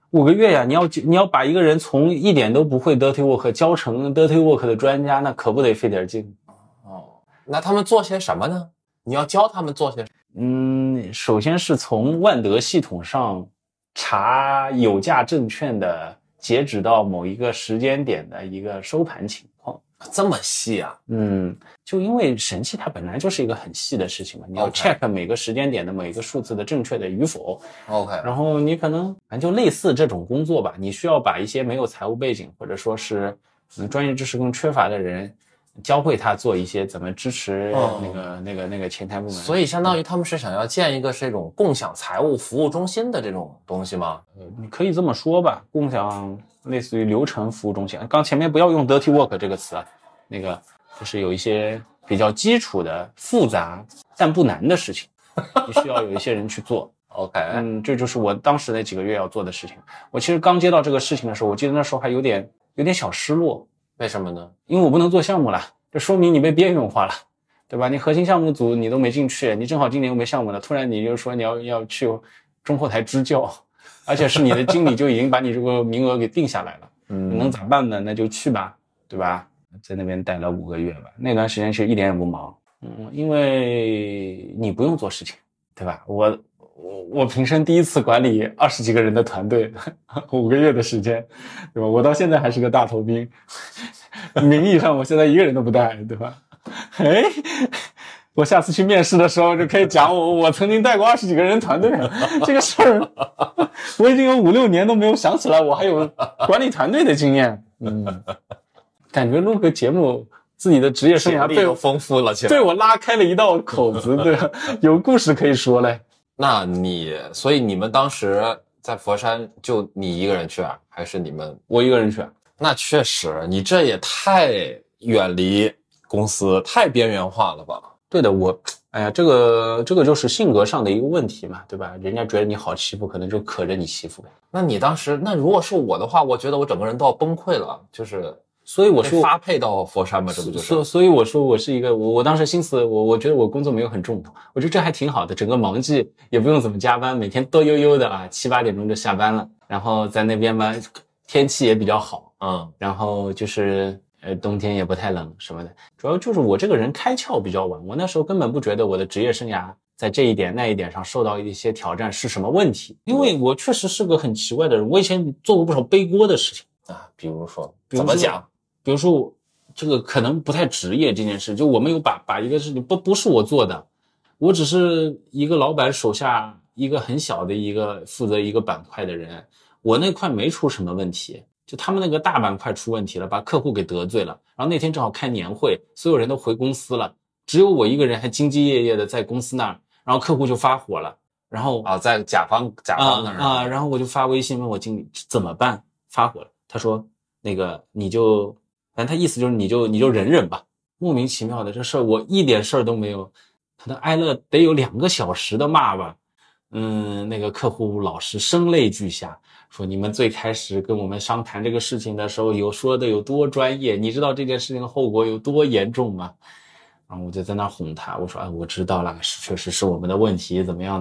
5个月呀，你要把一个人从一点都不会 dirty work 教成 dirty work 的专家，那可不得费点劲。 那他们做些什么呢？你要教他们做些什么？ 首先是从万德系统上查有价证券的截止到某一个时间点的一个收盘情况。 这么细啊？ 就因为审计它本来就是一个很细的事情嘛，你要 check 每个时间点的每个数字的正确的与否。 OK， 然后你可能反正就类似这种工作吧，你需要把一些没有财务背景或者说是专业知识更缺乏的人，教会他做一些怎么支持那个前台部门。 所以相当于他们是想要建一个这种共享财务服务中心的这种东西吗？ 你可以这么说吧，共享类似于流程服务中心。刚前面不要用 dirty work 这个词啊，那个就是有一些比较基础的复杂但不难的事情，你需要有一些人去做。 OK， 这就是我当时那几个月要做的事情。我其实刚接到这个事情的时候，我记得那时候还有点小失落。 为什么呢？ 因为我不能做项目了，这说明你被边缘化了，对吧？你核心项目组你都没进去，你正好今年又没项目了，突然你就说你要去中后台支教，而且是你的经理就已经把你这个名额给定下来了，你能咋办呢？那就去吧，对吧？在那边待了5个月吧，那段时间其实一点也不忙，因为你不用做事情，对吧？我平生第一次管理20几个人的团队，5个月的时间，对吧？我到现在还是个大头兵，名义上我现在一个人都不带，对吧？我下次去面试的时候就可以讲我曾经带过20几个人团队，这个事儿我已经有5、6年都没有想起来我还有管理团队的经验。感觉录个节目，自己的职业生涯被我丰富了起来， 对我拉开了一道口子，对吧？有故事可以说嘞。 那所以你们当时在佛山就你一个人去啊，还是你们？ 我一个人去啊。 那确实，你这也太远离公司，太边缘化了吧？ 对的，这个就是性格上的一个问题嘛，对吧？人家觉得你好欺负，可能就可着你欺负呗。 那你当时，那如果是我的话，我觉得我整个人都要崩溃了，就是。 所以我说发配到佛山嘛，这不就是？ 所以我说我是一个，我当时心思，我觉得我工作没有很重，我觉得这还挺好的，整个忙季也不用怎么加班，每天多悠悠的啊，7、8点钟就下班了，然后在那边嘛，天气也比较好，然后就是冬天也不太冷什么的，主要就是我这个人开窍比较晚，我那时候根本不觉得我的职业生涯在这一点那一点上受到一些挑战是什么问题，因为我确实是个很奇怪的人，我以前做过不少背锅的事情啊，比如说怎么讲？ 比如说这个可能不太职业这件事，就我们有把一个事情不是我做的，我只是一个老板手下一个很小的一个负责一个板块的人，我那块没出什么问题，就他们那个大板块出问题了，把客户给得罪了，然后那天正好开年会，所有人都回公司了，只有我一个人还兢兢业业的在公司那儿，然后客户就发火了，然后在甲方那儿然后我就发微信问我经理怎么办，发火了，他说那个你就反正他意思就是你就忍忍吧，莫名其妙的这事儿我一点事儿都没有，可能挨了得有2个小时的骂吧。那个客户老师声泪俱下，说你们最开始跟我们商谈这个事情的时候有说的有多专业，你知道这件事情的后果有多严重吗？然后我就在那哄他，我说我知道了，确实是我们的问题，怎么样。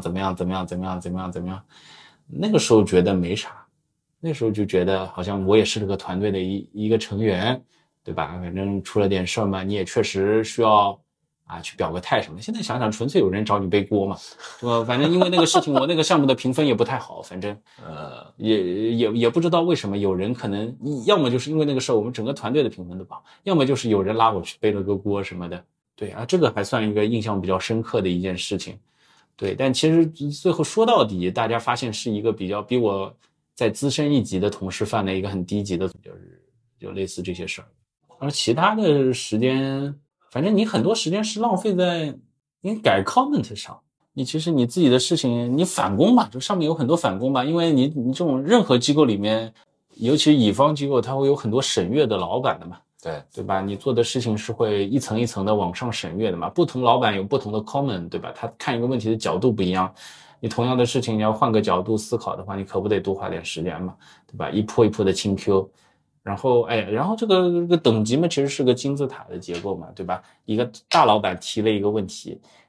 那个时候觉得没啥，那时候就觉得好像我也是这个团队的一个成员，对吧？反正出了点事儿嘛，你也确实需要去表个态什么的。现在想想，纯粹有人找你背锅嘛，对吧？反正因为那个事情，我那个项目的评分也不太好，反正也不知道为什么有人可能要么就是因为那个事儿，我们整个团队的评分都不好，要么就是有人拉我去背了个锅什么的。对啊，这个还算一个印象比较深刻的一件事情。对，但其实最后说到底，大家发现是一个比我在资深一级的同事犯了一个很低级的，就类似这些事儿。而其他的时间，反正你很多时间是浪费在你改 comment 上。你其实你自己的事情，你返工吧，就上面有很多返工吧，因为你这种任何机构里面，尤其乙方机构，它会有很多审阅的老板的嘛。对吧？你做的事情是会一层一层的往上审阅的嘛，不同老板有不同的 comment， 对吧？他看一个问题的角度不一样，你同样的事情你要换个角度思考的话，你可不得多花点时间嘛，对吧？一波一波的清 Q， 然后这个等级嘛，其实是个金字塔的结构嘛，对吧？一个大老板提了一个问题，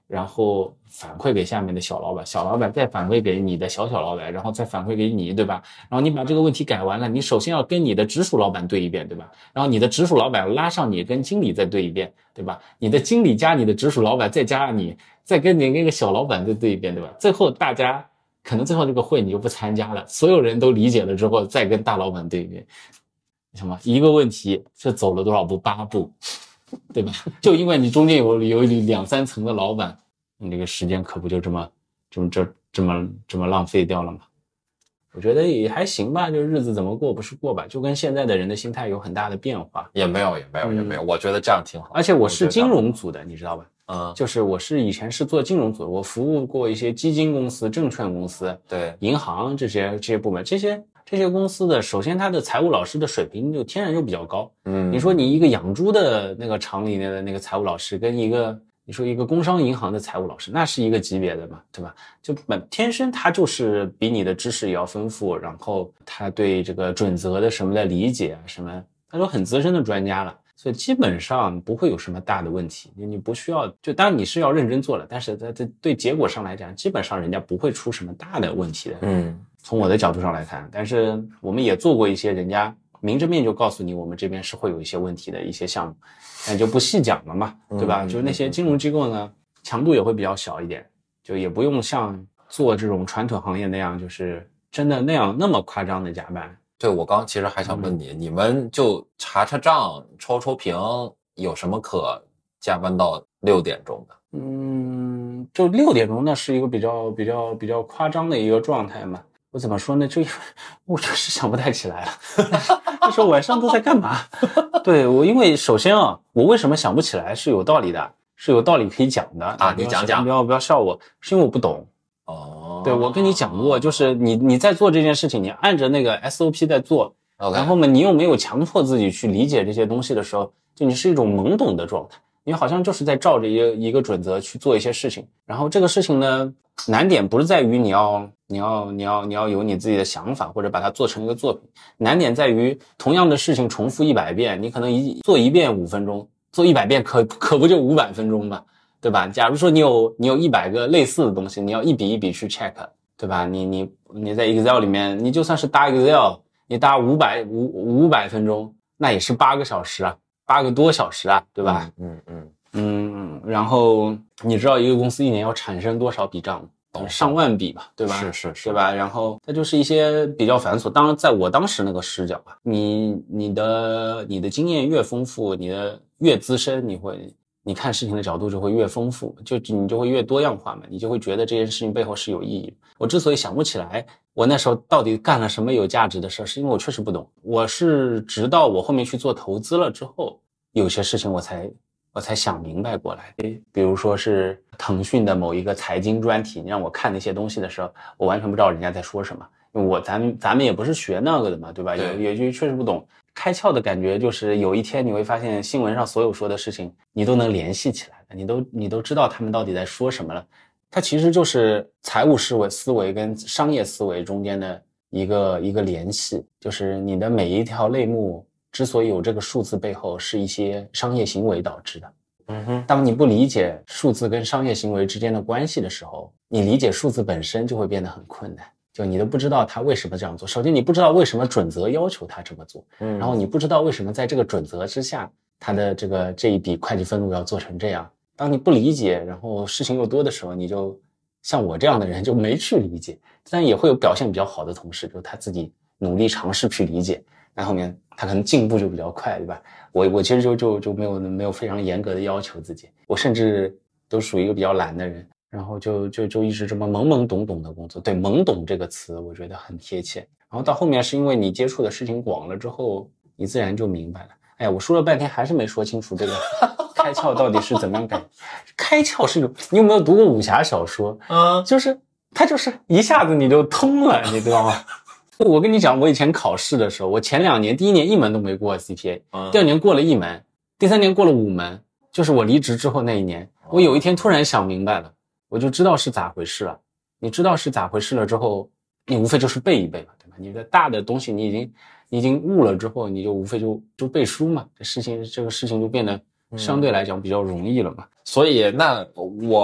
然后反馈给下面的小老板，小老板再反馈给你的小老板，然后再反馈给你，对吧？然后你把这个问题改完了，你首先要跟你的直属老板对一遍，对吧？然后你的直属老板拉上你跟经理再对一遍，对吧？你的经理加你的直属老板再加上你，再跟你那个小老板再对一遍，对吧？最后大家可能最后这个会你就不参加了，所有人都理解了之后再跟大老板对一遍。什么一个问题是走了多少步？8步，对吧？就因为你中间有2、3层的老板，你这个时间可不就这么浪费掉了吗？我觉得也还行吧，就日子怎么过不是过吧，就跟现在的人的心态有很大的变化。 也没有，我觉得这样挺好。 而且我是金融组的，你知道吧？就是我以前是做金融组的，我服务过一些基金公司、证券公司、 对银行这些部门，这些公司的，首先他的财务老师的水平就天然就比较高。你说你一个养猪的那个厂里面的那个财务老师，跟你说一个工商银行的财务老师，那是一个级别的嘛，对吧？就天生他就是比你的知识也要丰富，然后他对这个准则的什么的理解啊什么，他都很资深的专家了。所以基本上不会有什么大的问题，你不需要，就当然你是要认真做了，但是在对结果上来讲，基本上人家不会出什么大的问题的。从我的角度上来看，但是我们也做过一些人家明着面就告诉你我们这边是会有一些问题的一些项目，但就不细讲了嘛，对吧？就那些金融机构呢，强度也会比较小一点，就也不用像做这种传统行业那样，就是真的那么夸张的加班。 对，我刚其实还想问你，你们就查账、抽屏，有什么可加班到6点钟的？ 就6点钟那是一个比较夸张的一个状态嘛。我怎么说呢？就我就是想不太起来了，那时候晚上都在干嘛？对，因为首先我为什么想不起来是有道理的，是有道理可以讲的啊。 你讲讲， 不要笑我，是因为我不懂。对，我跟你讲过，就是你在做这件事情，你按着那个 SOP 在做，然后呢，你又没有强迫自己去理解这些东西的时候，就你是一种懵懂的状态，你好像就是在照着一个准则去做一些事情。然后这个事情呢，难点不是在于你要有你自己的想法，或者把它做成一个作品，难点在于同样的事情重复100遍，你可能做一遍5分钟，做100遍可不就500分钟吧？对吧？假如说你有100个类似的东西，你要一笔一笔去 check， 对吧？你在 Excel 里面，你就算是搭 Excel， 你搭500分钟，那也是8个小时啊，8个多小时啊，对吧？然后你知道一个公司一年要产生多少笔账？上万笔吧，对吧？ 是， 对吧？然后它就是一些比较繁琐。当然，在我当时那个视角啊，你的经验越丰富，你的越资深，你看事情的角度就会越丰富，你就会越多样化嘛，你就会觉得这件事情背后是有意义的。我之所以想不起来我那时候到底干了什么有价值的事，是因为我确实不懂。我是直到我后面去做投资了之后，有些事情我才想明白过来。比如说是腾讯的某一个财经专题，你让我看那些东西的时候，我完全不知道人家在说什么，因为咱们也不是学那个的嘛，对吧？也就确实不懂。开窍的感觉就是有一天你会发现新闻上所有说的事情你都能联系起来了，你都知道他们到底在说什么了。它其实就是财务思维跟商业思维中间的一个联系，就是你的每一条类目之所以有这个数字背后是一些商业行为导致的。当你不理解数字跟商业行为之间的关系的时候，你理解数字本身就会变得很困难。就你都不知道他为什么这样做。首先你不知道为什么准则要求他这么做，然后你不知道为什么在这个准则之下他的这一笔会计分录要做成这样。当你不理解，然后事情又多的时候，你就像我这样的人就没去理解。但也会有表现比较好的同事，就他自己努力尝试去理解，那后面他可能进步就比较快，对吧？我其实就没有非常严格的要求自己，我甚至都属于一个比较懒的人。然后就一直这么懵懂的工作。对，懵懂这个词我觉得很贴切。然后到后面是因为你接触的事情广了之后，你自然就明白了。哎呀，我说了半天还是没说清楚这个开窍到底是怎么样改。开窍是一种，你有没有读过武侠小说？就是它就是一下子你就通了，你知道吗？我跟你讲，我以前考试的时候，我前2年第一年1门都没过 CPA，第2年过了1门，第3年过了5门，就是我离职之后那一年，我有一天突然想明白了。我就知道是咋回事了。你知道是咋回事了之后，你无非就是背一背嘛，对吧？你的大的东西你已经悟了之后，你就无非就背书嘛，这个事情就变得相对来讲比较容易了嘛。 所以那我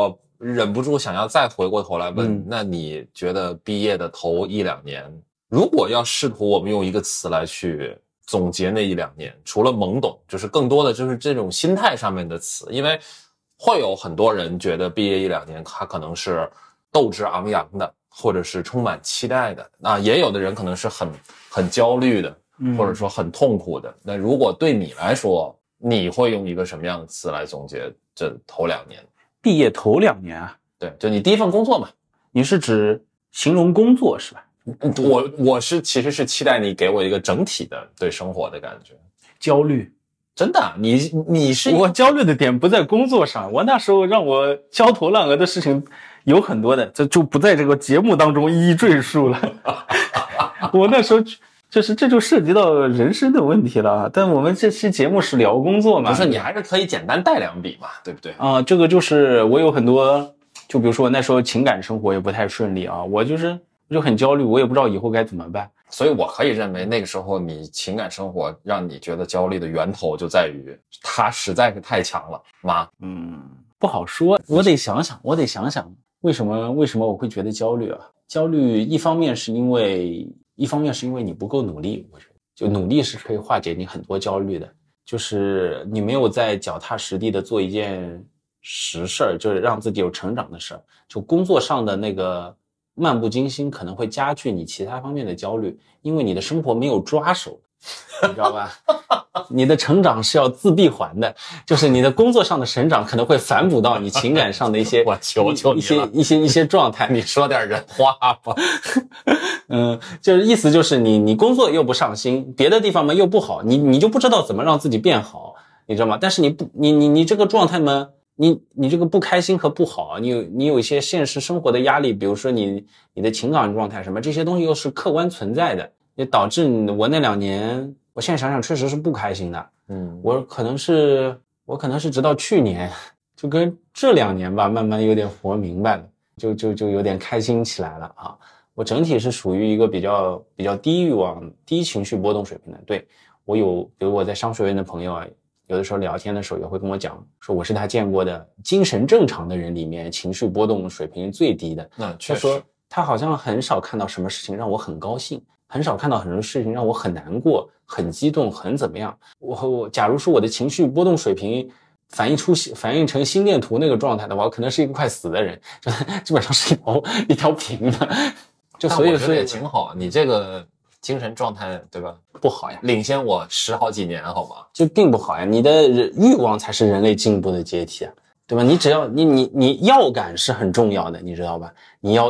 忍不住想要再回过头来问，那你觉得毕业的头1-2年，如果要试图我们用一个词来去总结那1-2年，除了懵懂，就是更多的就是这种心态上面的词，因为会有很多人觉得毕业1-2年他可能是斗志昂扬的，或者是充满期待的，那也有的人可能是很焦虑的，或者说很痛苦的。那如果对你来说，你会用一个什么样的词来总结这头2年？ 毕业头2年啊？ 对，就你第一份工作嘛。 你是指形容工作是吧？ 我其实是期待你给我一个整体的对生活的感觉。 焦虑。 真的，你是我焦虑的点不在工作上，我那时候让我焦头烂额的事情有很多的，这就不在这个节目当中一一赘述了。我那时候这就涉及到人生的问题了，但我们这期节目是聊工作嘛， 不是你还是可以简单带2笔嘛，对不对？ 这个就是我有很多，就比如说那时候情感生活也不太顺利啊，我就很焦虑，我也不知道以后该怎么办。 所以我可以认为那个时候你情感生活让你觉得焦虑的源头就在于它实在是太强了吗？ 不好说，我得想想为什么我会觉得焦虑啊？焦虑一方面是因为你不够努力，我觉得就努力是可以化解你很多焦虑的，就是你没有在脚踏实地的做一件实事儿，就是让自己有成长的事儿，就工作上的那个漫不经心可能会加剧你其他方面的焦虑，因为你的生活没有抓手，你知道吧？你的成长是要自闭环的，就是你的工作上的成长可能会反哺到你情感上的一些我求求你了一些状态。 你说点人话吧。 就是意思就是你工作又不上心，别的地方嘛又不好，你就不知道怎么让自己变好，你知道吗？但是你这个状态嘛，你这个不开心和不好，你有一些现实生活的压力，比如说你的情感状态什么，这些东西又是客观存在的，也导致我那2年，我现在想想确实是不开心的。我可能是直到去年，就跟这2年吧，慢慢有点活明白了，就有点开心起来了啊。我整体是属于一个比较低欲望、低情绪波动水平的。对，比如我在商学院的朋友啊，有的时候聊天的时候也会跟我讲，说我是他见过的精神正常的人里面情绪波动水平最低的。 那确实， 他说他好像很少看到什么事情让我很高兴，很少看到很多事情让我很难过、很激动、很怎么样。我假如说我的情绪波动水平反映成心电图那个状态的话，我可能是一个快死的人，就基本上是一条平的。就所以也挺好，你这个精神状态对吧？ 不好呀， 领先我10好几年，好吗？ 就并不好呀。你的欲望才是人类进步的阶梯啊，对吧？你只要你要感是很重要的，你知道吧？你要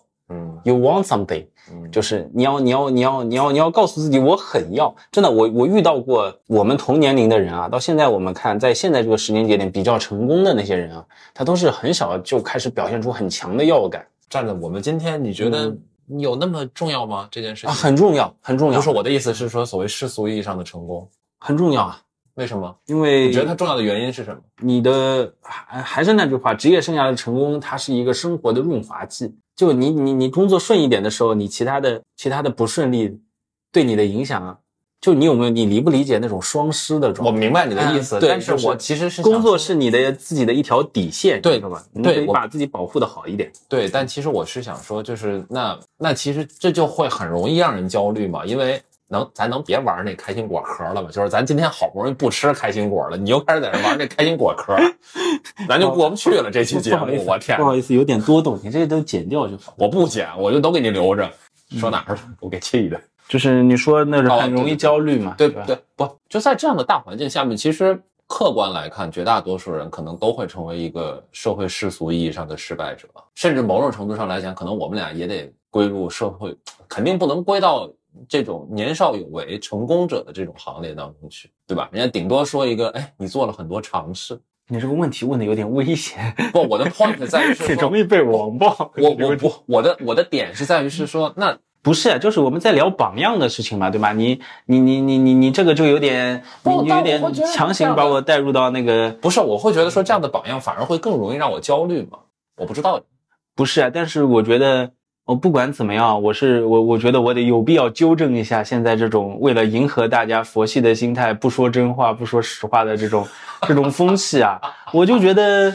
，you want something，就是你要告诉自己我很要。真的，我遇到过我们同年龄的人啊，到现在我们看，在现在这个时间节点比较成功的那些人啊，他都是很小就开始表现出很强的要感。 站在我们今天，你觉得有那么重要吗？这件事情很重要，很重要。 就是我的意思是说，所谓世俗意义上的成功很重要啊。 为什么？ 因为你觉得它重要的原因是什么？ 你的还是那句话，职业生涯的成功，它是一个生活的润滑剂。就你工作顺一点的时候，你其他的不顺利对你的影响，就你理不理解那种双失的状态？ 我明白你的意思， 对， 但是我其实是工作是你的自己的一条底线， 对吧？你可以把自己保护的好一点。 对，但其实我是想说，就是那其实这就会很容易让人焦虑嘛，因为咱能别玩那开心果壳了吗？就是咱今天好不容易不吃开心果了，你又开始在这玩这开心果壳，咱就过不去了。这期节目，我天， 不好意思，有点多动，你这些都剪掉就好。 我不剪，我就都给你留着。说哪儿了？我给气的。 就是你说那是很容易焦虑嘛？ 对对，不就在这样的大环境下面，其实客观来看，绝大多数人可能都会成为一个社会世俗意义上的失败者，甚至某种程度上来讲，可能我们俩也得归入社会，肯定不能归到这种年少有为成功者的这种行列当中去，对吧？人家顶多说一个，哎，你做了很多尝试。 你这个问题问的有点危险。 不，我的 point 在于是挺容易被网暴。 我的点是在于是说，那不是，就是我们在聊榜样的事情嘛，对吧？你这个就有点，你有点强行把我带入到那个。 不是，我会觉得说这样的榜样反而会更容易让我焦虑嘛？我不知道。 不是啊，但是我觉得，不管怎么样，我觉得我得有必要纠正一下现在这种为了迎合大家佛系的心态，不说真话、不说实话的这种风气啊。我就觉得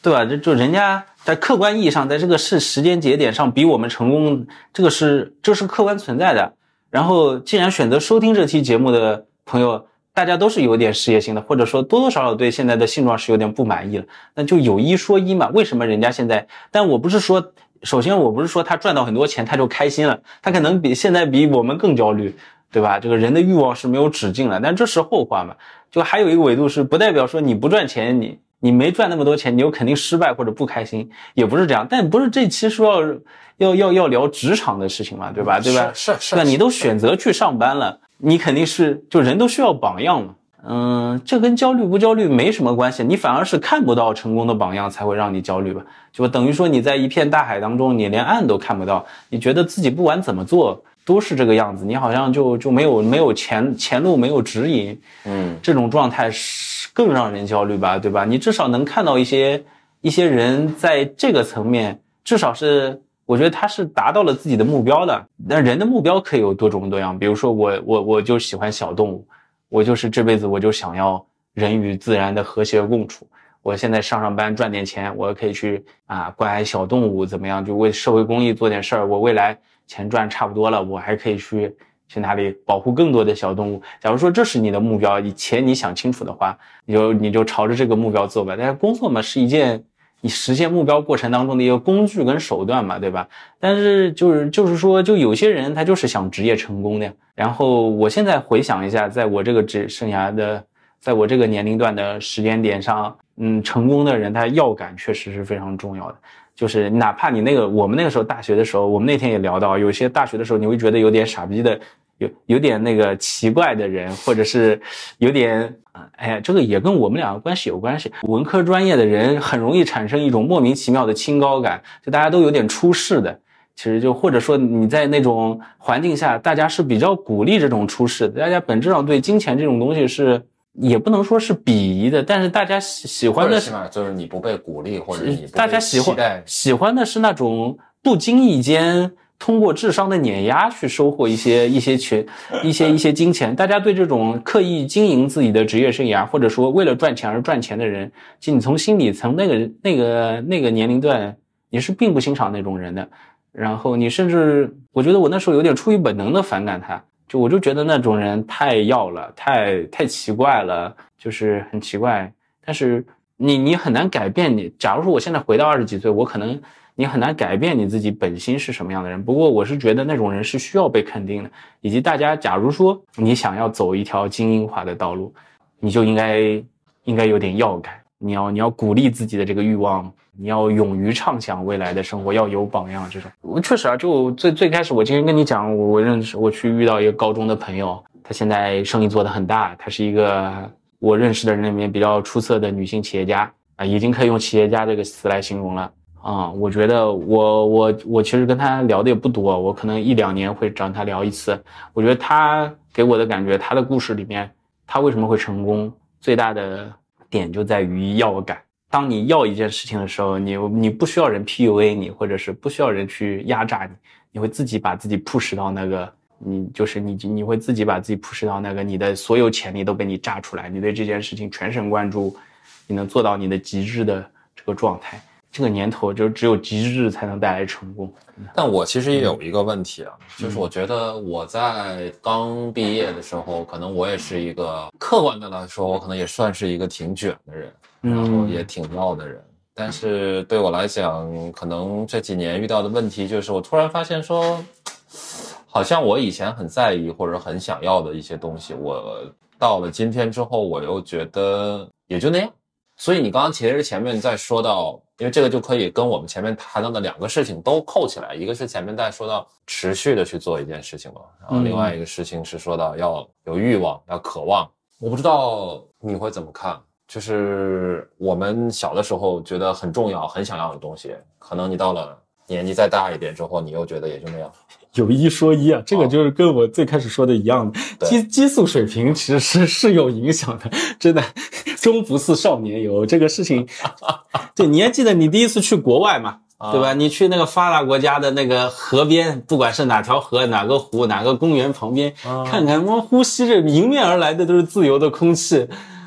对吧？就人家在客观意义上，在这个时间节点上比我们成功，这是客观存在的。然后既然选择收听这期节目的朋友，大家都是有点事业心的，或者说多多少少对现在的现状是有点不满意了，那就有一说一嘛。为什么人家现在？但我不是说，首先我不是说他赚到很多钱他就开心了，他可能现在比我们更焦虑，对吧？这个人的欲望是没有止境了，但这是后话嘛。就还有一个维度是，不代表说你不赚钱，你没赚那么多钱，你有肯定失败或者不开心，也不是这样。但不是这期说要聊职场的事情嘛，对吧？对吧？ 是， 对，你都选择去上班了，你肯定是就人都需要榜样嘛。这跟焦虑不焦虑没什么关系，你反而是看不到成功的榜样才会让你焦虑吧？就等于说你在一片大海当中，你连岸都看不到，你觉得自己不管怎么做都是这个样子，你好像就没有前路没有指引，这种状态是更让人焦虑吧，对吧？你至少能看到一些人在这个层面，至少是我觉得他是达到了自己的目标的。但人的目标可以有多种多样，比如说我就喜欢小动物，我就是这辈子我就想要人与自然的和谐共处。我现在上班赚点钱，我可以去关爱小动物，怎么样就为社会公益做点事儿。我未来钱赚差不多了，我还可以去哪里保护更多的小动物。假如说这是你的目标，且你想清楚的话，你就朝着这个目标做吧。但是工作嘛，是一件你实现目标过程当中的一个工具跟手段嘛，对吧？但是就是说，就有些人他就是想职业成功的。然后我现在回想一下，在我这个生涯的，在我这个年龄段的时间点上，成功的人他要感确实是非常重要的。就是哪怕你我们那个时候大学的时候，我们那天也聊到，有些大学的时候你会觉得有点傻逼的，有点那个奇怪的人，或者是有点这个也跟我们两个关系有关系。文科专业的人很容易产生一种莫名其妙的清高感，就大家都有点出世的。其实就或者说你在那种环境下，大家是比较鼓励这种出世的，大家本质上对金钱这种东西是也不能说是鄙夷的，但是大家喜欢的起码就是你不被鼓励，或者你不被期待， 大家喜欢的是那种不经意间通过智商的碾压去收获一些金钱。大家对这种刻意经营自己的职业生涯，或者说为了赚钱而赚钱的人，其实你从心理层那个年龄段，你是并不欣赏那种人的。然后你甚至我觉得我那时候有点出于本能的反感他，我就觉得那种人太要了，太奇怪了，就是很奇怪。但是你很难改变你，假如说我现在回到20几岁，我可能你很难改变你自己本心是什么样的人。不过我是觉得那种人是需要被肯定的，以及大家假如说你想要走一条精英化的道路，你就应该有点要感，你要鼓励自己的这个欲望，你要勇于畅想未来的生活，要有榜样。这种我确实就最开始我今天跟你讲，我去遇到一个高中的朋友，他现在生意做得很大，他是一个我认识的人里面比较出色的女性企业家已经可以用企业家这个词来形容了我觉得我其实跟他聊的也不多，我可能1-2年会找他聊一次。我觉得他给我的感觉，他的故事里面他为什么会成功，最大的点就在于要感。当你要一件事情的时候，你不需要人 PUA 你，或者是不需要人去压榨你，你会自己把自己 push 到那个，你会自己把自己 push 到那个，你的所有潜力都被你榨出来，你对这件事情全神贯注，你能做到你的极致的这个状态。这个年头就只有极致才能带来成功。 但我其实也有一个问题就是我觉得我在刚毕业的时候，可能我也是一个客观的来说，我可能也算是一个挺卷的人，然后也挺要的人。但是对我来讲，可能这几年遇到的问题就是我突然发现说，好像我以前很在意或者很想要的一些东西，我到了今天之后，我又觉得也就那样。所以你刚刚其实前面在说到，因为这个就可以跟我们前面谈到的2个事情都扣起来，一个是前面在说到持续的去做一件事情嘛，然后另外一个事情是说到要有欲望，要渴望。我不知道你会怎么看，就是我们小的时候觉得很重要很想要的东西，可能你到了年纪再大一点之后，你又觉得也就那样。 有一说一这个就是跟我最开始说的一样的，激素水平其实是有影响的，真的，终不似少年游这个事情。对，你还记得你第一次去国外嘛？对吧？你去那个发达国家的那个河边，不管是哪条河、哪个湖、哪个公园旁边，看看我呼吸着迎面而来的都是自由的空气。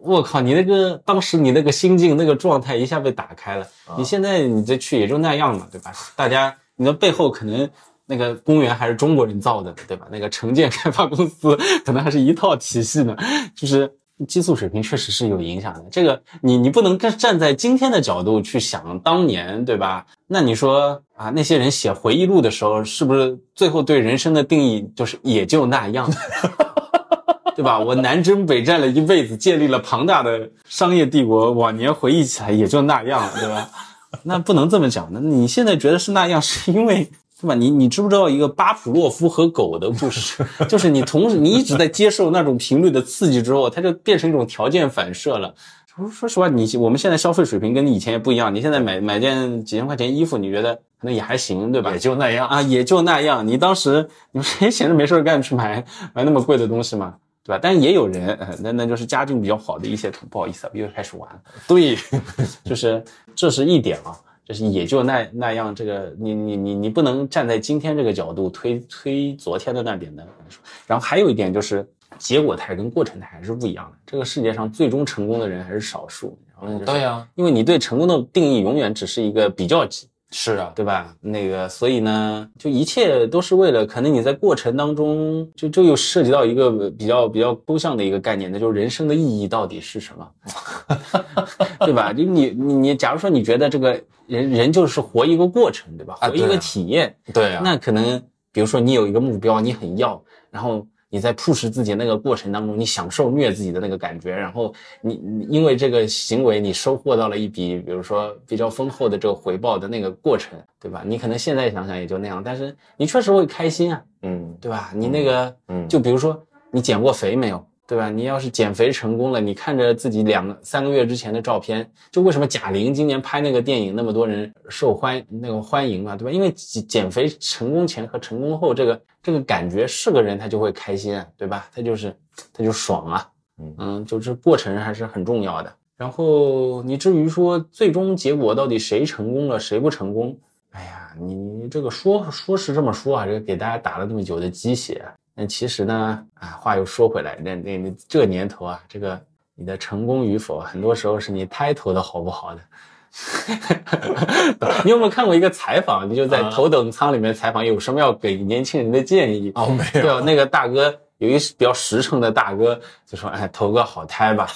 我靠，你那个当时你那个心境那个状态一下被打开了，你现在你这去也就那样嘛，对吧？大家你的背后可能那个公园还是中国人造的，对吧？那个城建开发公司可能还是一套体系呢，就是激素水平确实是有影响的。这个你不能站在今天的角度去想当年，对吧？那你说啊，那些人写回忆录的时候，是不是最后对人生的定义就是也就那样？对吧？我南征北战了一辈子，建立了庞大的商业帝国，往年回忆起来也就那样，对吧？那不能这么讲的。你现在觉得是那样，是因为对吧？你知不知道一个巴甫洛夫和狗的故事？就是你同时你一直在接受那种频率的刺激之后，它就变成一种条件反射了。说实话，我们现在消费水平跟你以前也不一样。你现在买件几千块钱衣服，你觉得可能也还行，对吧？ 也就那样啊，也就那样。你当时你们谁闲着没事干去买那么贵的东西嘛？对吧？但也有人，那就是家境比较好的一些不好意思，又开始玩了。对，就是这是一点啊，就是也就那样。这个你不能站在今天这个角度推昨天的那点的。然后还有一点就是，结果态跟过程态还是不一样的。这个世界上最终成功的人还是少数。然后对呀， 因为你对成功的定义永远只是一个比较级。 是啊， 对吧？那个，所以呢，就一切都是为了，可能你在过程当中，就又涉及到一个比较抽象的一个概念，那就是人生的意义到底是什么，对吧？就你，假如说你觉得这个人就是活一个过程，对吧？活一个体验， 对啊， 那可能比如说你有一个目标，你很要，然后你在 push 自己那个过程当中，你享受虐自己的那个感觉，然后你因为这个行为，你收获到了一笔，比如说比较丰厚的这个回报的那个过程，对吧？你可能现在想想也就那样，但是你确实会开心啊，对吧？你那个，就比如说你减过肥没有？对吧？你要是减肥成功了，你看着自己3个月之前的照片，就为什么贾玲今年拍那个电影那么多人欢迎嘛，对吧？因为减肥成功前和成功后这个感觉是个人他就会开心啊，对吧？他就爽啊，就是过程还是很重要的。然后你至于说最终结果到底谁成功了谁不成功，哎呀，你这个说是这么说啊，这个给大家打了这么久的鸡血。但其实呢，话又说回来，那这年头啊，这个你的成功与否，很多时候是你title的好不好的。你有没有看过一个采访？你就在头等舱里面采访，有什么要给年轻人的建议？ 哦，没有。 对，那个大哥有一比较实诚的大哥就说：“投个好胎吧。”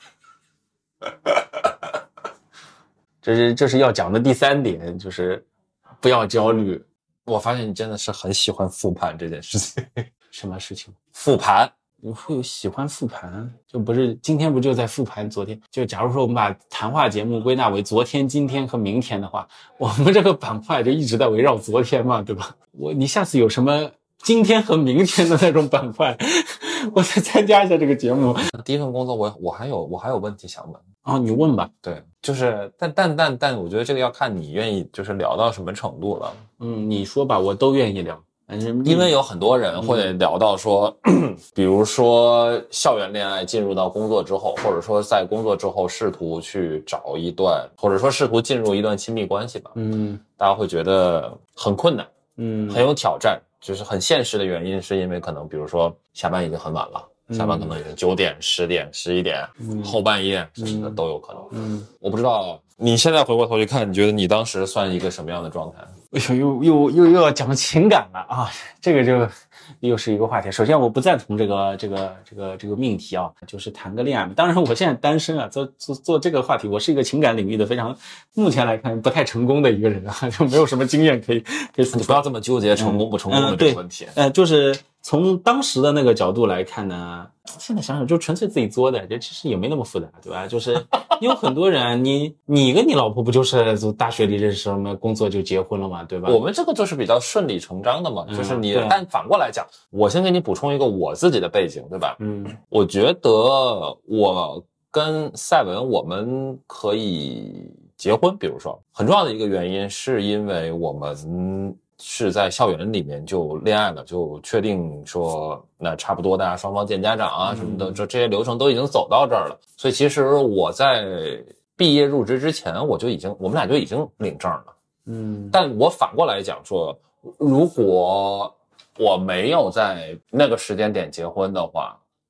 这是要讲的第3点，就是不要焦虑。 我发现你真的是很喜欢复盘这件事情。 什么事情？ 复盘？ 你会有喜欢复盘？就不是今天不就在复盘昨天？就假如说我们把谈话节目归纳为昨天、今天和明天的话，我们这个板块就一直在围绕昨天嘛，对吧？你下次有什么今天和明天的那种板块，我再参加一下这个节目。 第一份工作我还有问题想问。 哦，你问吧。 对，就是但我觉得这个要看你愿意就是聊到什么程度了。 你说吧，我都愿意聊。 因为有很多人会聊到说，比如说校园恋爱进入到工作之后，或者说在工作之后试图去找一段，或者说试图进入一段亲密关系吧。大家会觉得很困难，很有挑战，就是很现实的原因是因为可能比如说下班已经很晚了。下班可能已经9点、10点、11点，后半夜什么的都有可能。我不知道你现在回过头去看，你觉得你当时算一个什么样的状态？ 哎呦，又要讲情感了啊！这个就又是一个话题。首先，我不赞同这个命题啊，就是谈个恋爱。当然，我现在单身啊，做这个话题，我是一个情感领域的非常目前来看不太成功的一个人啊，就没有什么经验可以你不要这么纠结成功不成功的这个问题。 就是从当时的那个角度来看呢，现在想想就纯粹自己作的，这其实也没那么复杂，对吧？就是有很多人，你跟你老婆不就是从大学里认识了，工作就结婚了嘛，对吧？ 我们这个就是比较顺理成章的嘛，就是你，但反过来讲，我先给你补充一个我自己的背景，对吧？我觉得我跟赛文我们可以结婚，比如说很重要的一个原因是因为我们是在校园里面就恋爱了，就确定说那差不多大家双方见家长啊什么的，这些流程都已经走到这儿了。所以其实我在毕业入职之前我们俩就已经领证了。但我反过来讲说，如果我没有在那个时间点结婚的话，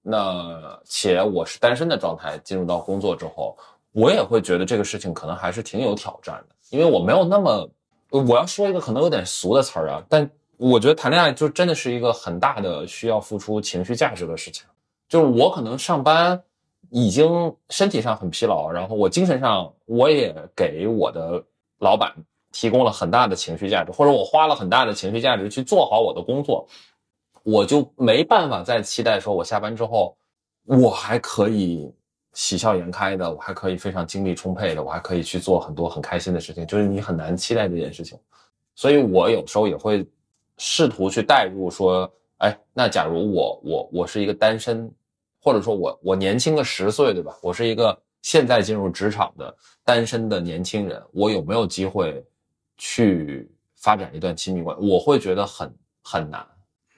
那且我是单身的状态进入到工作之后，我也会觉得这个事情可能还是挺有挑战的，因为我没有那么，我要说一个可能有点俗的词儿啊，但我觉得谈恋爱就真的是一个很大的需要付出情绪价值的事情。就是我可能上班已经身体上很疲劳，然后我精神上我也给我的老板提供了很大的情绪价值，或者我花了很大的情绪价值去做好我的工作，我就没办法再期待说我下班之后我还可以喜笑颜开的，我还可以非常精力充沛的，我还可以去做很多很开心的事情，就是你很难期待这件事情。所以我有时候也会试图去代入说，哎，那假如我是一个单身，或者说我年轻个10岁，对吧？我是一个现在进入职场的单身的年轻人，我有没有机会去发展一段亲密关系？我会觉得很难。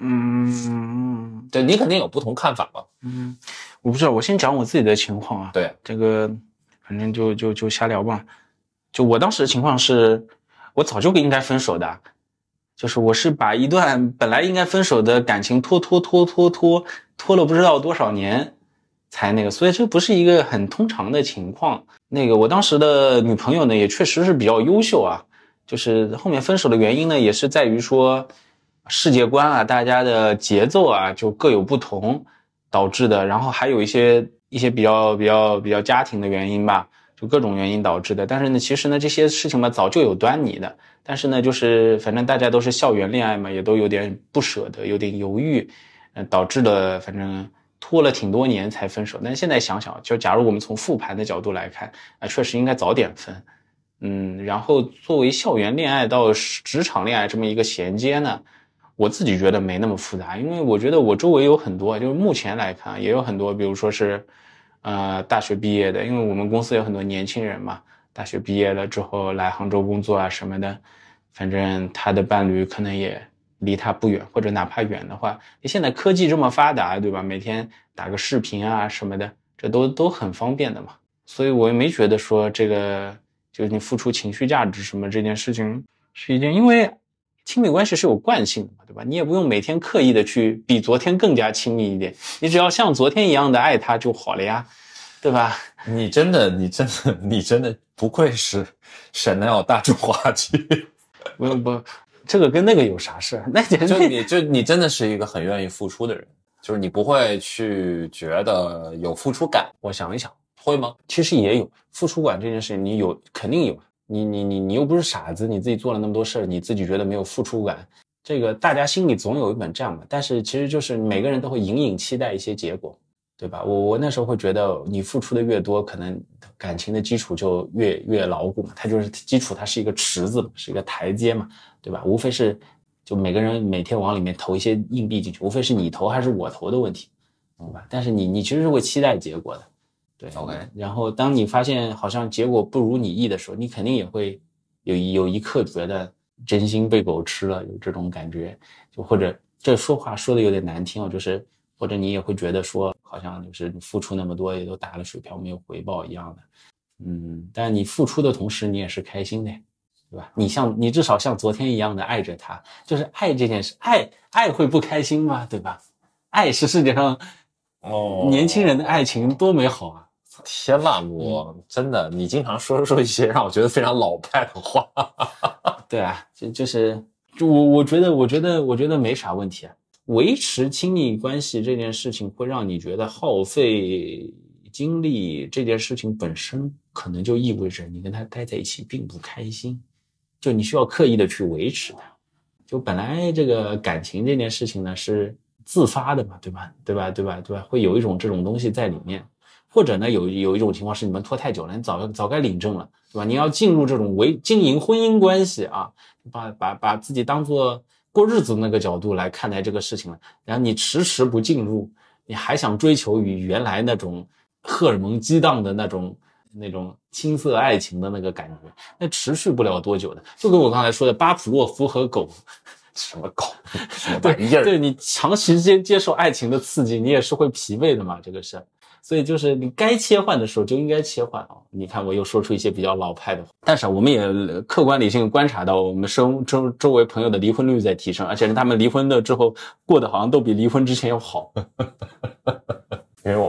对，你肯定有不同看法吧？ 我不知道，我先讲我自己的情况啊。 对， 这个反正就瞎聊吧。就我当时的情况是，我早就应该分手的，就是我是把一段本来应该分手的感情拖了不知道多少年才那个，所以这不是一个很通常的情况。那个我当时的女朋友呢，也确实是比较优秀啊，就是后面分手的原因呢，也是在于说世界观啊，大家的节奏啊就各有不同导致的，然后还有一些比较家庭的原因吧，就各种原因导致的。但是呢，其实呢这些事情嘛早就有端倪的，但是呢就是反正大家都是校园恋爱嘛，也都有点不舍得，有点犹豫，导致了反正拖了挺多年才分手。但是现在想想，就假如我们从复盘的角度来看，确实应该早点分。然后作为校园恋爱到职场恋爱这么一个衔接呢，我自己觉得没那么复杂，因为我觉得我周围有很多，就是目前来看也有很多，比如说是大学毕业的，因为我们公司有很多年轻人嘛，大学毕业了之后来杭州工作啊什么的，反正他的伴侣可能也离他不远，或者哪怕远的话，现在科技这么发达，对吧？每天打个视频啊什么的，这都很方便的嘛。所以我也没觉得说这个就是你付出情绪价值什么这件事情是一件，因为亲密关系是有惯性的嘛，对吧？你也不用每天刻意的去比昨天更加亲密一点，你只要像昨天一样的爱他就好了呀，对吧？ 你真的不愧是Chanel大中华区。 不，这个跟那个有啥事？那你真的是一个很愿意付出的人，就是你不会去觉得有付出感。 我想一想， 会吗？ 其实也有付出感这件事情，你有肯定有。你又不是傻子，你自己做了那么多事儿，你自己觉得没有付出感，这个大家心里总有一本账嘛。但是其实就是每个人都会隐隐期待一些结果，对吧？我那时候会觉得你付出的越多，可能感情的基础就越牢固嘛。它就是基础，它是一个池子嘛，是一个台阶嘛，对吧？无非是就每个人每天往里面投一些硬币进去，无非是你投还是我投的问题，对吧？但是你其实是会期待结果的。对 ，OK。 然后当你发现好像结果不如你意的时候，你肯定也会有一刻觉得真心被狗吃了，有这种感觉。就或者这说话说的有点难听，就是或者你也会觉得说，好像就是你付出那么多也都打了水漂没有回报一样的。但你付出的同时你也是开心的，对吧？你至少像昨天一样的爱着他，就是爱这件事，爱会不开心吗？对吧？爱是世界上年轻人的爱情多美好啊！ 天呐，我真的，你经常说一些让我觉得非常老派的话。 对啊，我觉得没啥问题啊。维持亲密关系这件事情会让你觉得耗费精力，这件事情本身可能就意味着你跟他待在一起并不开心，就你需要刻意的去维持它。就本来这个感情这件事情呢是自发的嘛，对吧？会有一种这种东西在里面。或者呢，有一种情况是你们拖太久了，你早该领证了，对吧？你要进入这种经营婚姻关系啊，把自己当做过日子那个角度来看待这个事情了。然后你迟不进入，你还想追求与原来那种荷尔蒙激荡的那种青涩爱情的那个感觉，那持续不了多久的。就跟我刚才说的巴甫洛夫和狗。 什么狗？什么玩意儿？ 对，你长时间接受爱情的刺激，你也是会疲惫的嘛，这个是。所以就是你该切换的时候就应该切换啊！你看我又说出一些比较老派的话，但是我们也客观理性观察到我们周围朋友的离婚率在提升，而且他们离婚了之后过得好像都比离婚之前要好。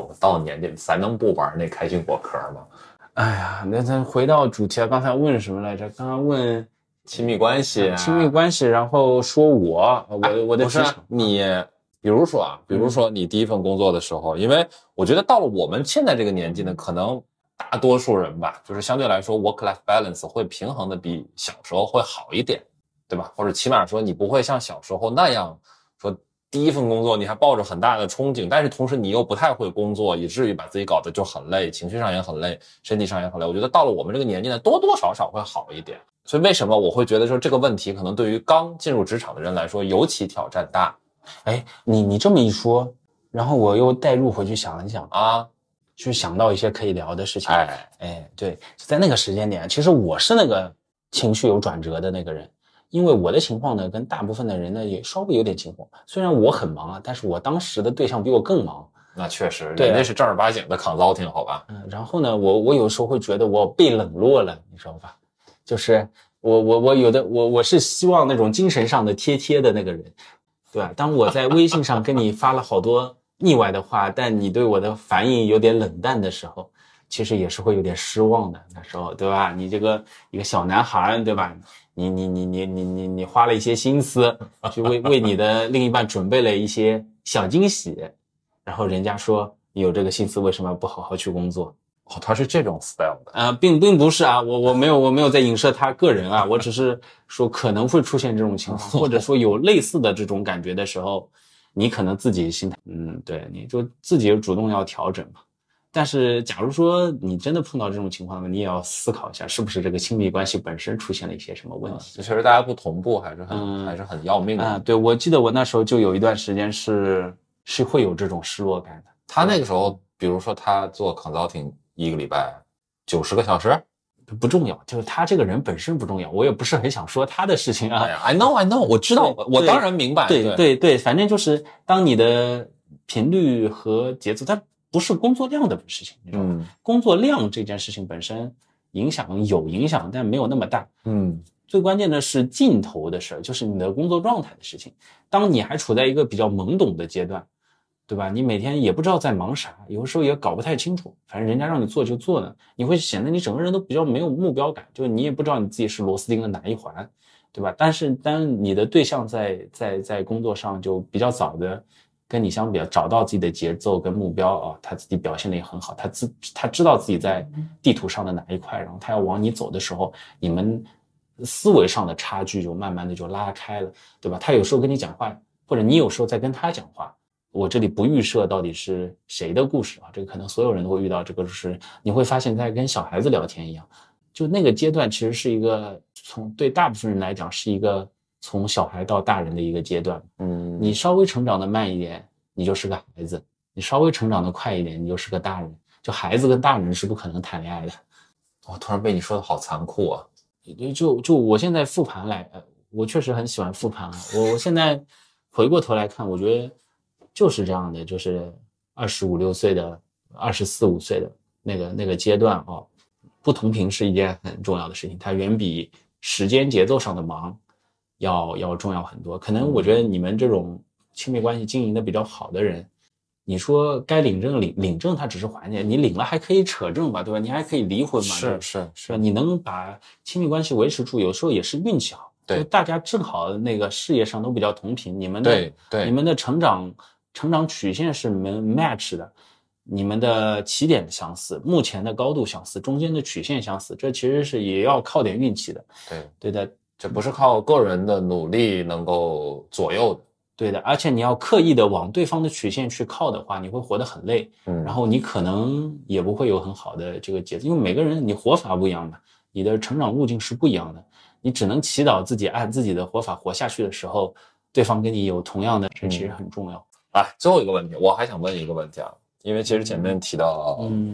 到了年纪咱能不玩那开心果壳吗？ 哎呀，那咱回到主题了，刚才问什么来着？刚刚问亲密关系， 亲密关系，然后说我的不是你，比如说你第一份工作的时候，因为我觉得到了我们现在这个年纪呢，可能大多数人吧，就是相对来说 work-life balance 会平衡的比小时候会好一点，对吧？或者起码说你不会像小时候那样说第一份工作你还抱着很大的憧憬，但是同时你又不太会工作，以至于把自己搞得就很累，情绪上也很累，身体上也很累。我觉得到了我们这个年纪呢，多多少少会好一点。所以为什么我会觉得说这个问题可能对于刚进入职场的人来说尤其挑战大？ 哎，你这么一说，然后我又带入回去想一想啊， 去想到一些可以聊的事情。对，在那个时间点，其实我是那个情绪有转折的那个人，因为我的情况呢，跟大部分的人呢也稍微有点情况。虽然我很忙啊，但是我当时的对象比我更忙。 那确实， 对， 人家是正儿八经的consulting，好吧？ 然后呢，我有时候会觉得我被冷落了，你知道吧？就是我是希望那种精神上的贴的那个人，对吧？当我在微信上跟你发了好多腻歪的话，但你对我的反应有点冷淡的时候，其实也是会有点失望的。那时候，对吧？你这个一个小男孩，对吧？你花了一些心思去为你的另一半准备了一些小惊喜，然后人家说你有这个心思，为什么不好好去工作？ 哦，他是这种 style 的并不是啊，我没有在影射他个人啊，我只是说可能会出现这种情况，或者说有类似的这种感觉的时候，你可能自己心态，对，你就自己主动要调整嘛。但是假如说你真的碰到这种情况，你也要思考一下，是不是这个亲密关系本身出现了一些什么问题？ 确实大家不同步还是很要命的啊。对，我记得我那时候就有一段时间是会有这种失落感的。 他那个时候，比如说他做 consulting 一个礼拜90个小时， 不重要，就是他这个人本身不重要，我也不是很想说他的事情啊。 I know， 我知道，我当然明白。 对，反正就是当你的频率和节奏，它不是工作量的事情，你知道吗？工作量这件事情本身有影响，但没有那么大。最关键的是尽头的事儿，就是你的工作状态的事情。当你还处在一个比较懵懂的阶段，对吧？你每天也不知道在忙啥，有时候也搞不太清楚，反正人家让你做就做呢，你会显得你整个人都比较没有目标感，就是你也不知道你自己是螺丝钉的哪一环，对吧？但是当你的对象在工作上就比较早的跟你相比，找到自己的节奏跟目标啊，他自己表现的也很好，他知道自己在地图上的哪一块，然后他要往你走的时候，你们思维上的差距就慢慢的就拉开了，对吧？他有时候跟你讲话，或者你有时候在跟他讲话。我这里不预设到底是谁的故事啊，这个可能所有人都会遇到，这个就是你会发现在跟小孩子聊天一样，就那个阶段其实是一个对大部分人来讲是一个从小孩到大人的一个阶段。你稍微成长的慢一点，你就是个孩子；你稍微成长的快一点，你就是个大人。就孩子跟大人是不可能谈恋爱的。 我突然被你说的好残酷啊！ 就我现在复盘我确实很喜欢复盘啊。我现在回过头来看，我觉得。就是这样的，就是25、6岁的24、5岁的那个阶段啊，不同频是一件很重要的事情，它远比时间节奏上的忙要重要很多。可能我觉得你们这种亲密关系经营的比较好的人，你说该领证领证，它只是环节，你领了还可以扯证吧，对吧？你还可以离婚嘛，是吧？你能把亲密关系维持住，有时候也是运气好， 对， 大家正好那个事业上都比较同频，你们的成长曲线是match 的，你们的起点相似，目前的高度相似，中间的曲线相似，这其实是也要靠点运气的。对的， 这不是靠个人的努力能够左右的。 对的，而且你要刻意的往对方的曲线去靠的话，你会活得很累，然后你可能也不会有很好的这个节奏，因为每个人你活法不一样嘛，你的成长路径是不一样的，你只能祈祷自己按自己的活法活下去的时候，对方跟你有同样的，这其实很重要。 最后一个问题，我还想问一个问题啊，因为其实前面提到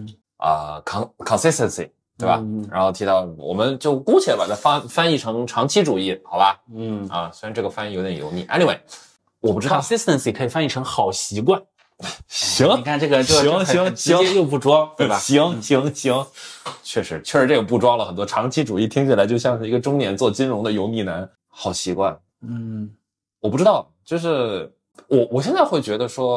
consistency， 对吧？然后提到我们就姑且把它翻译成长期主义，好吧？虽然这个翻译有点油腻 ，anyway， 我不知道 consistency 可以翻译成好习惯。 行， 你看这个行，直接又不装，对吧？ 行，确实这个不装了很多。长期主义听起来就像是一个中年做金融的油腻男，好习惯。我不知道，就是我现在会觉得说，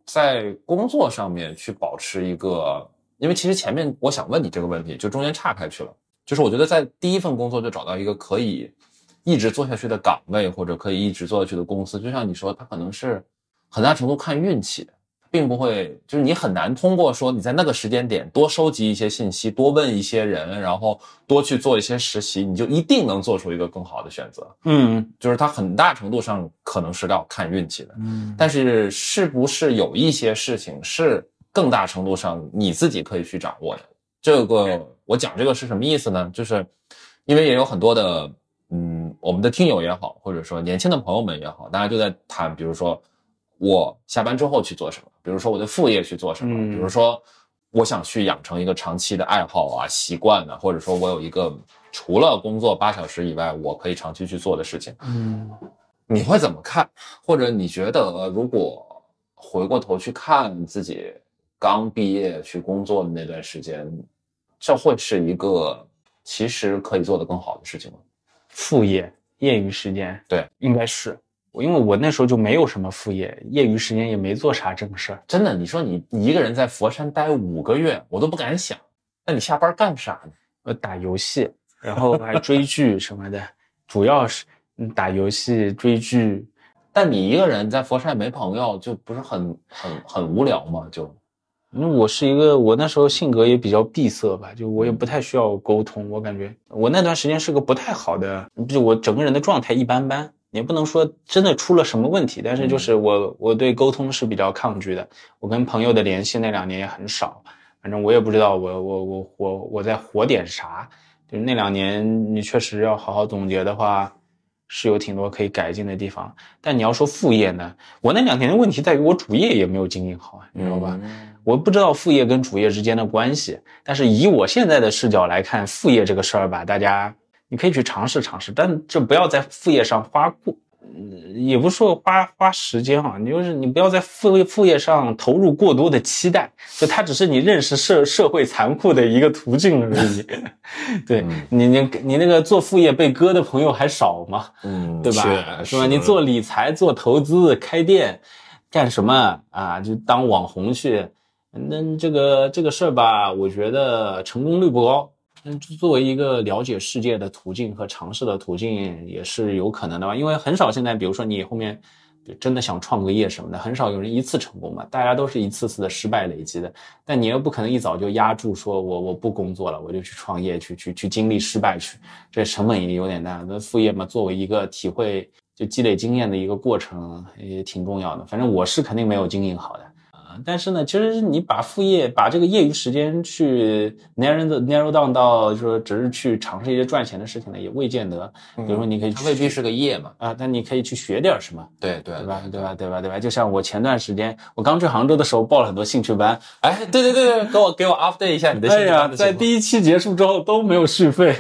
在工作上面去保持一个，因为其实前面我想问你这个问题，就中间岔开去了，就是我觉得在第一份工作就找到一个可以一直做下去的岗位，或者可以一直做下去的公司，就像你说，它可能是很大程度看运气，并不会，就是你很难通过说你在那个时间点多收集一些信息，多问一些人，然后多去做一些实习，你就一定能做出一个更好的选择。就是它很大程度上可能是要看运气的。但是是不是有一些事情是更大程度上你自己可以去掌握的？这个我讲这个是什么意思呢？就是因为也有很多的我们的听友也好，或者说年轻的朋友们也好，大家就在谈，比如说我下班之后去做什么，比如说我的副业去做什么，比如说我想去养成一个长期的爱好啊、习惯啊，或者说我有一个除了工作8小时以外我可以长期去做的事情。你会怎么看？或者你觉得如果回过头去看自己刚毕业去工作的那段时间，这会是一个其实可以做得更好的事情吗？ 副业业余时间， 对， 应该是因为我那时候就没有什么副业，业余时间也没做啥正事儿。 真的，你说你一个人在佛山待5个月，我都不敢想。那你下班干啥呢？ 我打游戏，然后还追剧什么的，主要是打游戏追剧。 但你一个人在佛山没朋友，就不是很无聊吗？就因为我那时候性格也比较闭塞吧，就我也不太需要沟通，我感觉我那段时间是个不太好的，就我整个人的状态一般般，也不能说真的出了什么问题，但是就是我对沟通是比较抗拒的，我跟朋友的联系那2年也很少，反正我也不知道我在活点啥，就是那2年你确实要好好总结的话，是有挺多可以改进的地方。但你要说副业呢，我那2年的问题在于我主业也没有经营好，你知道吧？我不知道副业跟主业之间的关系，但是以我现在的视角来看，副业这个事儿吧，大家你可以去尝试尝试，但这不要在副业上也不是说花时间啊，你不要在副业上投入过多的期待，就它只是你认识社会残酷的一个途径而已。对，你那个做副业被割的朋友还少吗？对吧？是吧？你做理财、做投资、开店，干什么啊？就当网红去。那这个事儿吧，我觉得成功率不高。作为一个了解世界的途径和尝试的途径也是有可能的吧，因为很少现在比如说你后面真的想创个业什么的，很少有人一次成功嘛，大家都是一次次的失败累积的，但你又不可能一早就压住说我不工作了，我就去创业去经历失败去，这成本也有点大。那副业嘛，作为一个体会就积累经验的一个过程也挺重要的，反正我是肯定没有经营好的。但是呢，其实你把这个业余时间去 narrow down 到说只是去尝试一些赚钱的事情呢，也未见得。比如说你可以它未必是个业嘛， 但你可以去学点什么， 对吧？就像我前段时间我刚去杭州的时候报了很多兴趣班， 对，给我 update 一下你的兴趣班的情况。 在第1期结束之后都没有续费。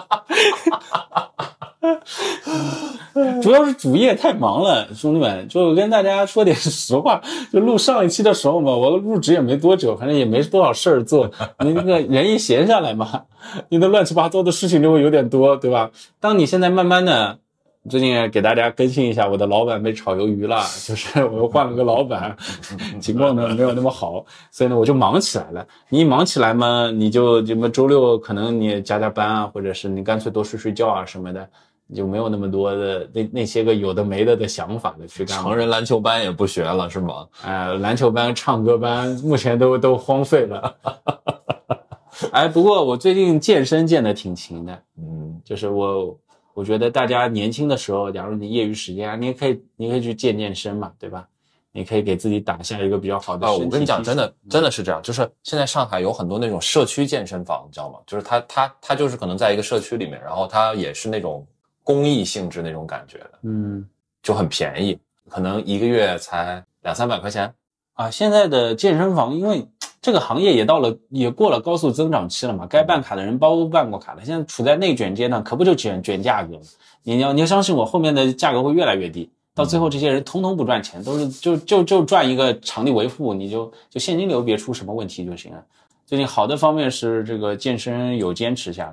主要是主业太忙了，兄弟们，就跟大家说点实话，就录上一期的时候嘛，我入职也没多久，反正也没多少事儿做，你那个人一闲下来嘛，你的乱七八糟的事情就会有点多，对吧？当你现在慢慢的，最近给大家更新一下，我的老板被炒鱿鱼了，就是我又换了个老板，情况呢没有那么好，所以呢我就忙起来了。你一忙起来嘛，你就什么周六可能你加班啊，或者是你干脆多睡觉啊什么的，你就没有那么多的那些个有的没的想法的去干。 成人篮球班也不学了是吗？ 篮球班、唱歌班目前都荒废了。不过我最近健身健得挺勤的，就是我觉得大家年轻的时候，假如你业余时间，你可以去健身嘛，对吧？你可以给自己打下一个比较好的身体。 我跟你讲，真的是这样，就是现在上海有很多那种社区健身房，你知道吗？就是它就是可能在一个社区里面，然后它也是那种公益性质那种感觉的，就很便宜，可能1个月才200-300块钱啊。现在的健身房，因为这个行业也过了高速增长期了嘛，该办卡的人都办过卡了，现在处在内卷阶段，可不就卷价格？你要相信我，后面的价格会越来越低，到最后这些人通通不赚钱，都是就赚一个场地维护，你就现金流别出什么问题就行了。最近好的方面是这个健身有坚持下来，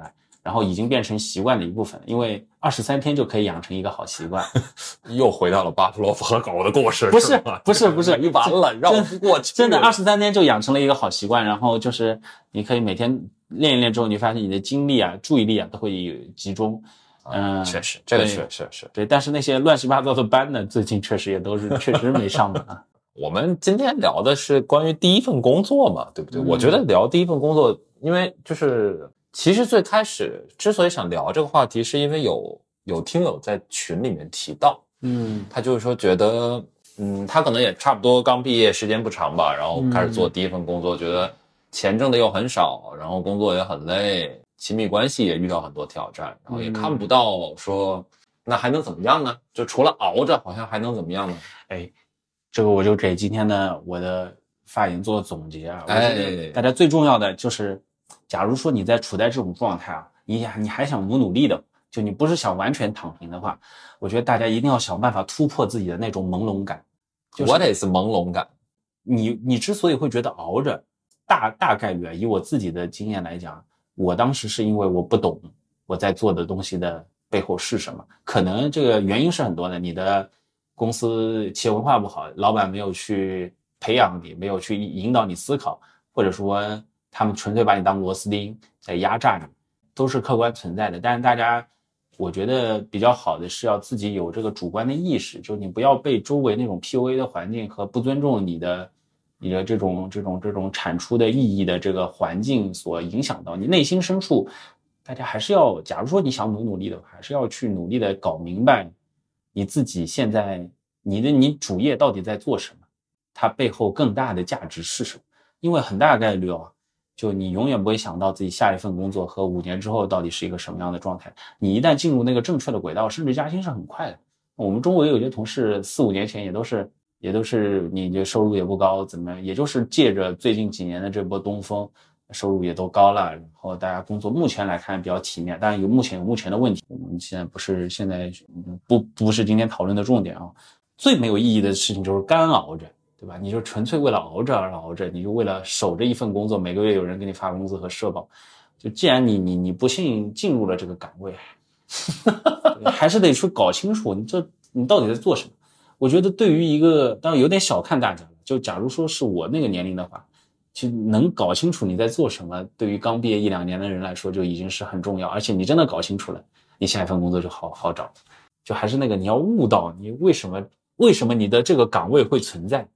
然后已经变成习惯的一部分，因为23天就可以养成一个好习惯。 又回到了巴甫洛夫和狗的故事， 不是吗？ 不是不是， 完了绕不过去， 真的23天就养成了一个好习惯，然后就是你可以每天练一练之后，你发现你的精力啊、注意力啊都会有集中。 确实，这个是对，但是那些乱七八糟的班呢，最近确实也都是确实没上的啊。 我们今天聊的是关于第一份工作嘛，对不对？我觉得聊第一份工作，因为就是其实最开始之所以想聊这个话题，是因为有听友在群里面提到，他就是说觉得，他可能也差不多刚毕业，时间不长吧，然后开始做第一份工作，觉得钱挣的又很少，然后工作也很累，亲密关系也遇到很多挑战，然后也看不到说那还能怎么样呢？就除了熬着，好像还能怎么样呢？ 哎，这个我就给今天的我的发言做总结啊。大家最重要的就是，假如说你处在这种状态啊，你还想努力的，就你不是想完全躺平的话，我觉得大家一定要想办法突破自己的那种朦胧感。 What is 朦胧感？ 你之所以会觉得熬着，大概率啊，以我自己的经验来讲，我当时是因为我不懂我在做的东西的背后是什么，可能这个原因是很多的，你的公司企业文化不好，老板没有去培养你，没有去引导你思考，或者说他们纯粹把你当螺丝钉在压榨你，都是客观存在的。但是大家我觉得比较好的是要自己有这个主观的意识，就你不要被周围那种 PUA 的环境和不尊重你的这种产出的意义的这个环境所影响到，你内心深处大家还是要，假如说你想努力的话，还是要去努力的搞明白你自己现在你主业到底在做什么，它背后更大的价值是什么。因为很大概率就你永远不会想到自己下一份工作和5年之后到底是一个什么样的状态。你一旦进入那个正确的轨道，升职加薪是很快的。我们中国有些同事4-5年前也都是你的收入也不高，怎么也就是借着最近几年的这波东风，收入也都高了，然后大家工作目前来看比较体面，当然有目前的问题，我们现在不是今天讨论的重点啊。最没有意义的事情就是干熬着，对吧？你就纯粹为了熬着而熬着，你就为了守着一份工作，每个月有人给你发工资和社保。就既然你不幸进入了这个岗位，还是得去搞清楚你到底在做什么。我觉得对于一个，当然有点小看大家了，就假如说是我那个年龄的话，其实能搞清楚你在做什么，对于刚毕业1-2年的人来说就已经是很重要，而且你真的搞清楚了，你下一份工作就好找。就还是那个，你要悟到你为什么你的这个岗位会存在。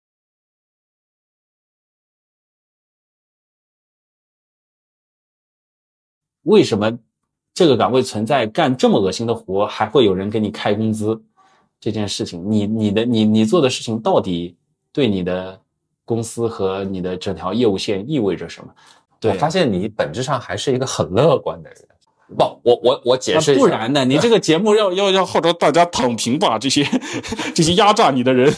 为什么这个岗位存在，干这么恶心的活还会有人给你开工资？这件事情，你做的事情到底对你的公司和你的整条业务线意味着什么？对， 我发现你本质上还是一个很乐观的人。不，我解释一下， 不然呢？你这个节目要号召大家躺平吧，这些压榨你的人。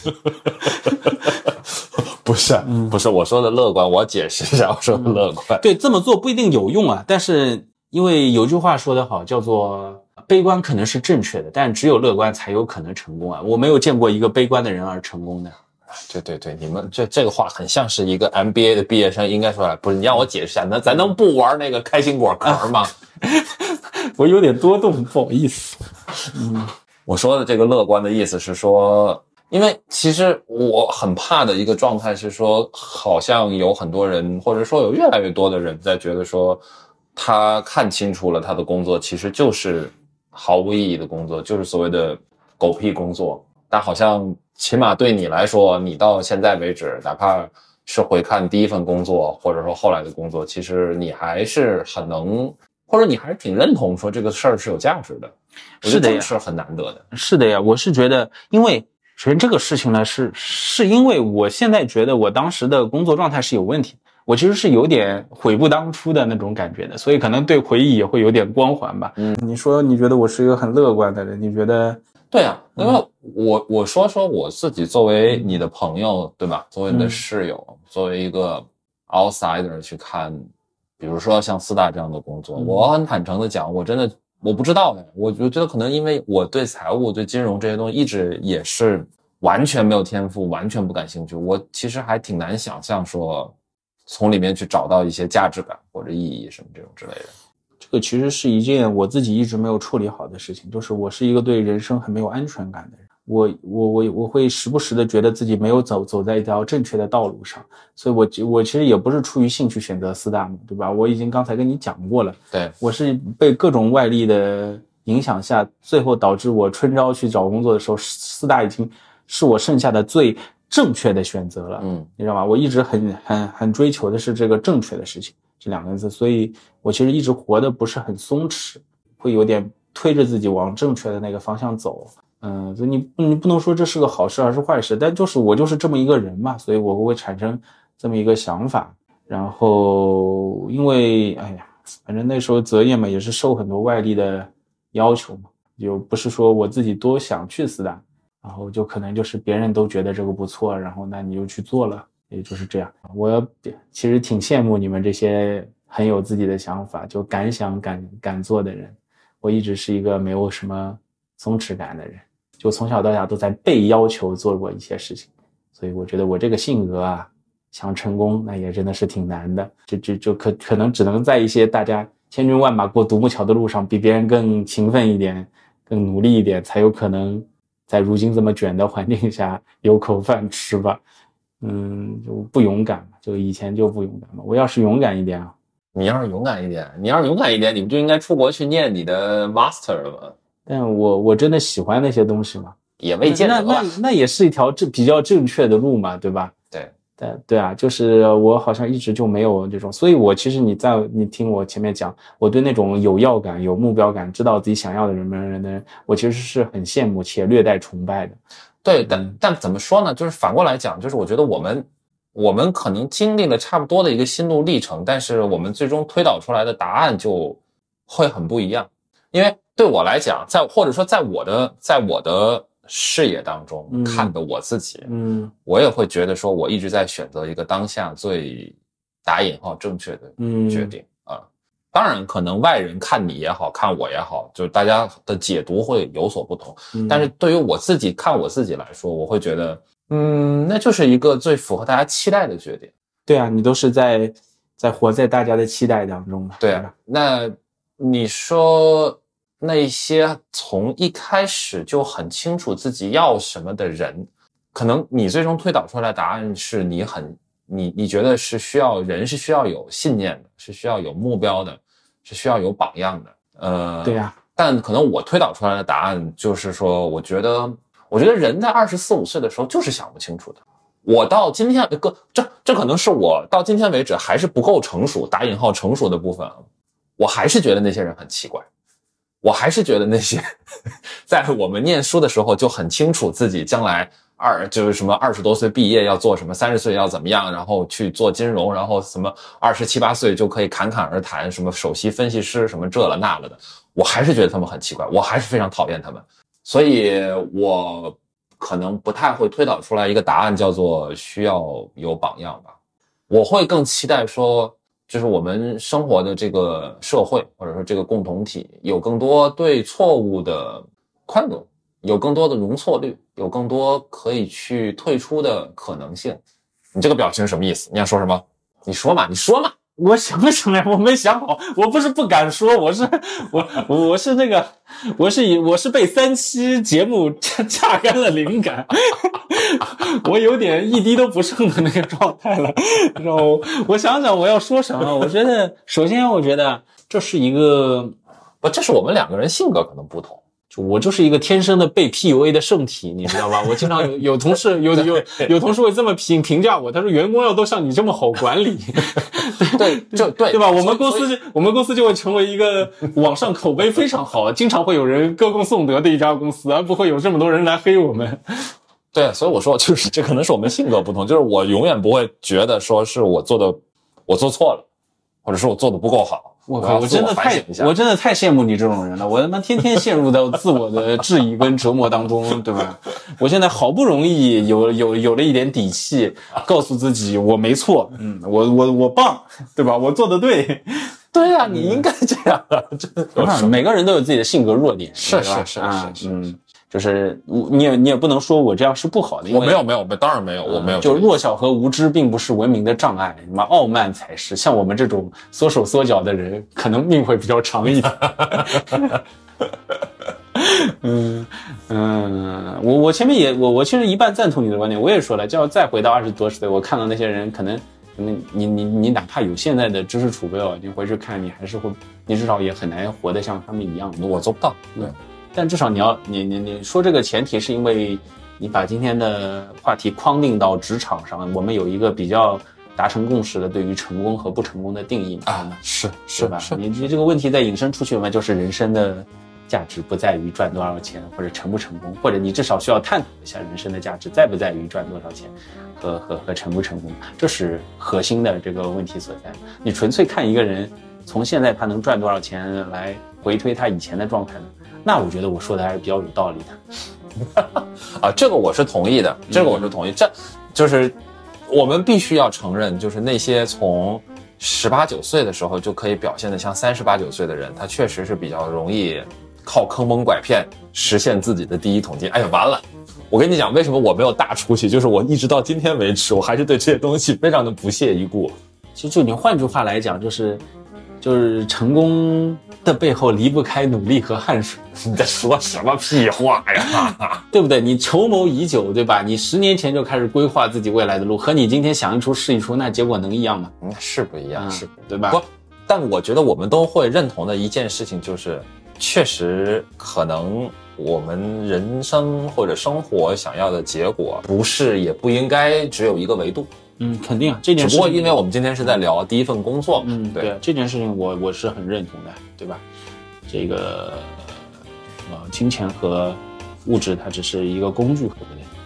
不是我说的乐观，我解释一下我说的乐观。 对，这么做不一定有用啊，但是因为有句话说得好，叫做悲观可能是正确的，但只有乐观才有可能成功啊！我没有见过一个悲观的人而成功的。 对，你们这个话很像是一个 MBA 的毕业生应该说来，不是你让我解释一下，那咱能不玩那个开心果壳吗？ 我有点多动，不好意思。 我说的这个乐观的意思是说，因为其实我很怕的一个状态是说，好像有很多人，或者说有越来越多的人在觉得说，他看清楚了他的工作其实就是毫无意义的工作，就是所谓的狗屁工作。但好像起码对你来说，你到现在为止，哪怕是回看第一份工作，或者说后来的工作，其实你还是很能，或者你还是挺认同说这个事儿是有价值的。 是的呀， 是很难得的。 是的呀，我是觉得，因为首先这个事情呢，是因为我现在觉得我当时的工作状态是有问题，我其实是有点悔不当初的那种感觉的，所以可能对回忆也会有点光环吧。你说你觉得我是一个很乐观的人，你觉得？ 对啊，因为我说我自己作为你的朋友，对吧？作为你的室友，作为一个 outsider 去看，比如说像四大这样的工作，我很坦诚的讲，我真的我不知道的，我觉得可能因为我对财务、对金融这些东西一直也是完全没有天赋，完全不感兴趣。我其实还挺难想象说从里面去找到一些价值感或者意义什么这种之类的。 这个其实是一件我自己一直没有处理好的事情，就是我是一个对人生很没有安全感的人。我会时不时的觉得自己没有走在一条正确的道路上，所以我其实也不是出于兴趣选择四大嘛，对吧？我已经刚才跟你讲过了， 对， 我是被各种外力的影响下，最后导致我春招去找工作的时候，四大已经是我剩下的最正确的选择了，你知道吗？我一直很追求的是这个正确的事情这两个字，所以我其实一直活得不是很松弛，会有点推着自己往正确的那个方向走。所以你不能说这是个好事还是坏事，但我就是这么一个人嘛，所以我会产生这么一个想法。然后因为反正那时候择业嘛，也是受很多外力的要求嘛，就不是说我自己多想去四大，然后就可能就是别人都觉得这个不错，然后那你就去做了，也就是这样。我其实挺羡慕你们这些很有自己的想法，就敢想敢做的人。我一直是一个没有什么松弛感的人，就从小到大都在被要求做过一些事情，所以我觉得我这个性格啊，想成功那也真的是挺难的，就可能只能在一些大家千军万马过独木桥的路上，比别人更勤奋一点，更努力一点，才有可能在如今这么卷的环境下有口饭吃吧。就不勇敢嘛，就以前就不勇敢嘛。我要是勇敢一点啊， 你要是勇敢一点，你们就应该出国去念你的 master 了嘛。 但我真的喜欢那些东西嘛， 也未见得吧。 那也是一条比较正确的路嘛，对吧？对啊，就是我好像一直就没有这种，所以我其实你听我前面讲，我对那种有要感、有目标感、知道自己想要的人，我其实是很羡慕且略带崇拜的。 对，但怎么说呢？就是反过来讲，就是我觉得我们可能经历了差不多的一个心路历程，但是我们最终推导出来的答案就会很不一样。因为对我来讲，或者说在我的视野当中看的我自己，我也会觉得说我一直在选择一个当下最打引号正确的决定啊。当然可能外人看你也好，看我也好，就是大家的解读会有所不同，但是对于我自己看我自己来说，我会觉得那就是一个最符合大家期待的决定。 对啊，你都是在活在大家的期待当中嘛。 对啊，那你说那些从一开始就很清楚自己要什么的人，可能你最终推导出来的答案是你觉得是需要有信念的，是需要有目标的，是需要有榜样的。 对啊。 但可能我推导出来的答案就是说，我觉得人在24、25岁的时候就是想不清楚的。我到今天这可能是我到今天为止还是不够成熟，打引号成熟的部分，我还是觉得那些人很奇怪。我还是觉得那些在我们念书的时候就很清楚自己将来就是什么20多岁毕业要做什么，30岁要怎么样，然后去做金融，然后什么27、28岁就可以侃侃而谈，什么首席分析师什么这了那了的，我还是觉得他们很奇怪，我还是非常讨厌他们，所以我可能不太会推导出来一个答案叫做需要有榜样吧。我会更期待说，就是我们生活的这个社会或者说这个共同体有更多对错误的宽容，有更多的容错率，有更多可以去退出的可能性。你这个表情什么意思？你要说什么？你说嘛。 我想不出来，我没想好。我不是不敢说，我是被3期节目榨干了灵感，我有点一滴都不剩的那个状态了。然后我想想我要说什么。我觉得，首先我觉得这是一个这是我们两个人性格可能不同。 我就是一个天生的被 PUA 的圣体，你知道吧？我经常有同事有同事会这么评价我，他说员工要都像你这么好管理，对吧？我们公司就会成为一个网上口碑非常好，经常会有人歌功颂德的一家公司，而不会有这么多人来黑我们。 对，所以我说就是这可能是我们性格不同，就是我永远不会觉得说是我做错了，或者是我做的不够好。 我真的太羡慕你这种人了，我他妈天天陷入到自我的质疑跟折磨当中，对吧？我现在好不容易有了一点底气，告诉自己我没错，我棒，对吧？我做的对。 对啊，你应该这样的。 每个人都有自己的性格弱点， 是。 就是你也不能说我这样是不好的，因为我没有，当然没有，我没有。 就弱小和无知并不是文明的障碍，什么傲慢才是。像我们这种缩手缩脚的人，可能命会比较长一点。我前面我其实一半赞同你的观点，我也说了，就要再回到20多岁，我看到那些人可能你哪怕有现在的知识储备哦，你回去看你还是会，你至少也很难活得像他们一样。 我做不到，对。 但至少你说这个前提是因为你把今天的话题框定到职场上，我们有一个比较达成共识的对于成功和不成功的定义啊，是吧？你这个问题再引申出去嘛，就是人生的价值不在于赚多少钱或者成不成功，或者你至少需要探讨一下人生的价值在不在于赚多少钱和成不成功，这是核心的这个问题所在。你纯粹看一个人从现在他能赚多少钱来回推他以前的状态呢，那我觉得我说的还是比较有道理的。 啊，这个我是同意的，这就是我们必须要承认，就是那些从18、19岁的时候就可以表现得像38、39岁的人，他确实是比较容易靠坑蒙拐骗实现自己的第一桶金。哎呀，完了！我跟你讲，为什么我没有大出息？就是我一直到今天为止，我还是对这些东西非常的不屑一顾。 其实就你换句话来讲，就是成功的背后离不开努力和汗水。 你在说什么屁话呀？ 对不对？你筹谋已久，对吧？你10年前就开始规划自己未来的路，和你今天想一出是一出，那结果能一样吗？ 是不一样，是对吧？ 不，但我觉得我们都会认同的一件事情就是，确实可能我们人生或者生活想要的结果，不是也不应该只有一个维度。 肯定啊，这件事情。 只不过因为我们今天是在聊第一份工作， 对这件事情我是很认同的，对吧？这个金钱和物质它只是一个工具，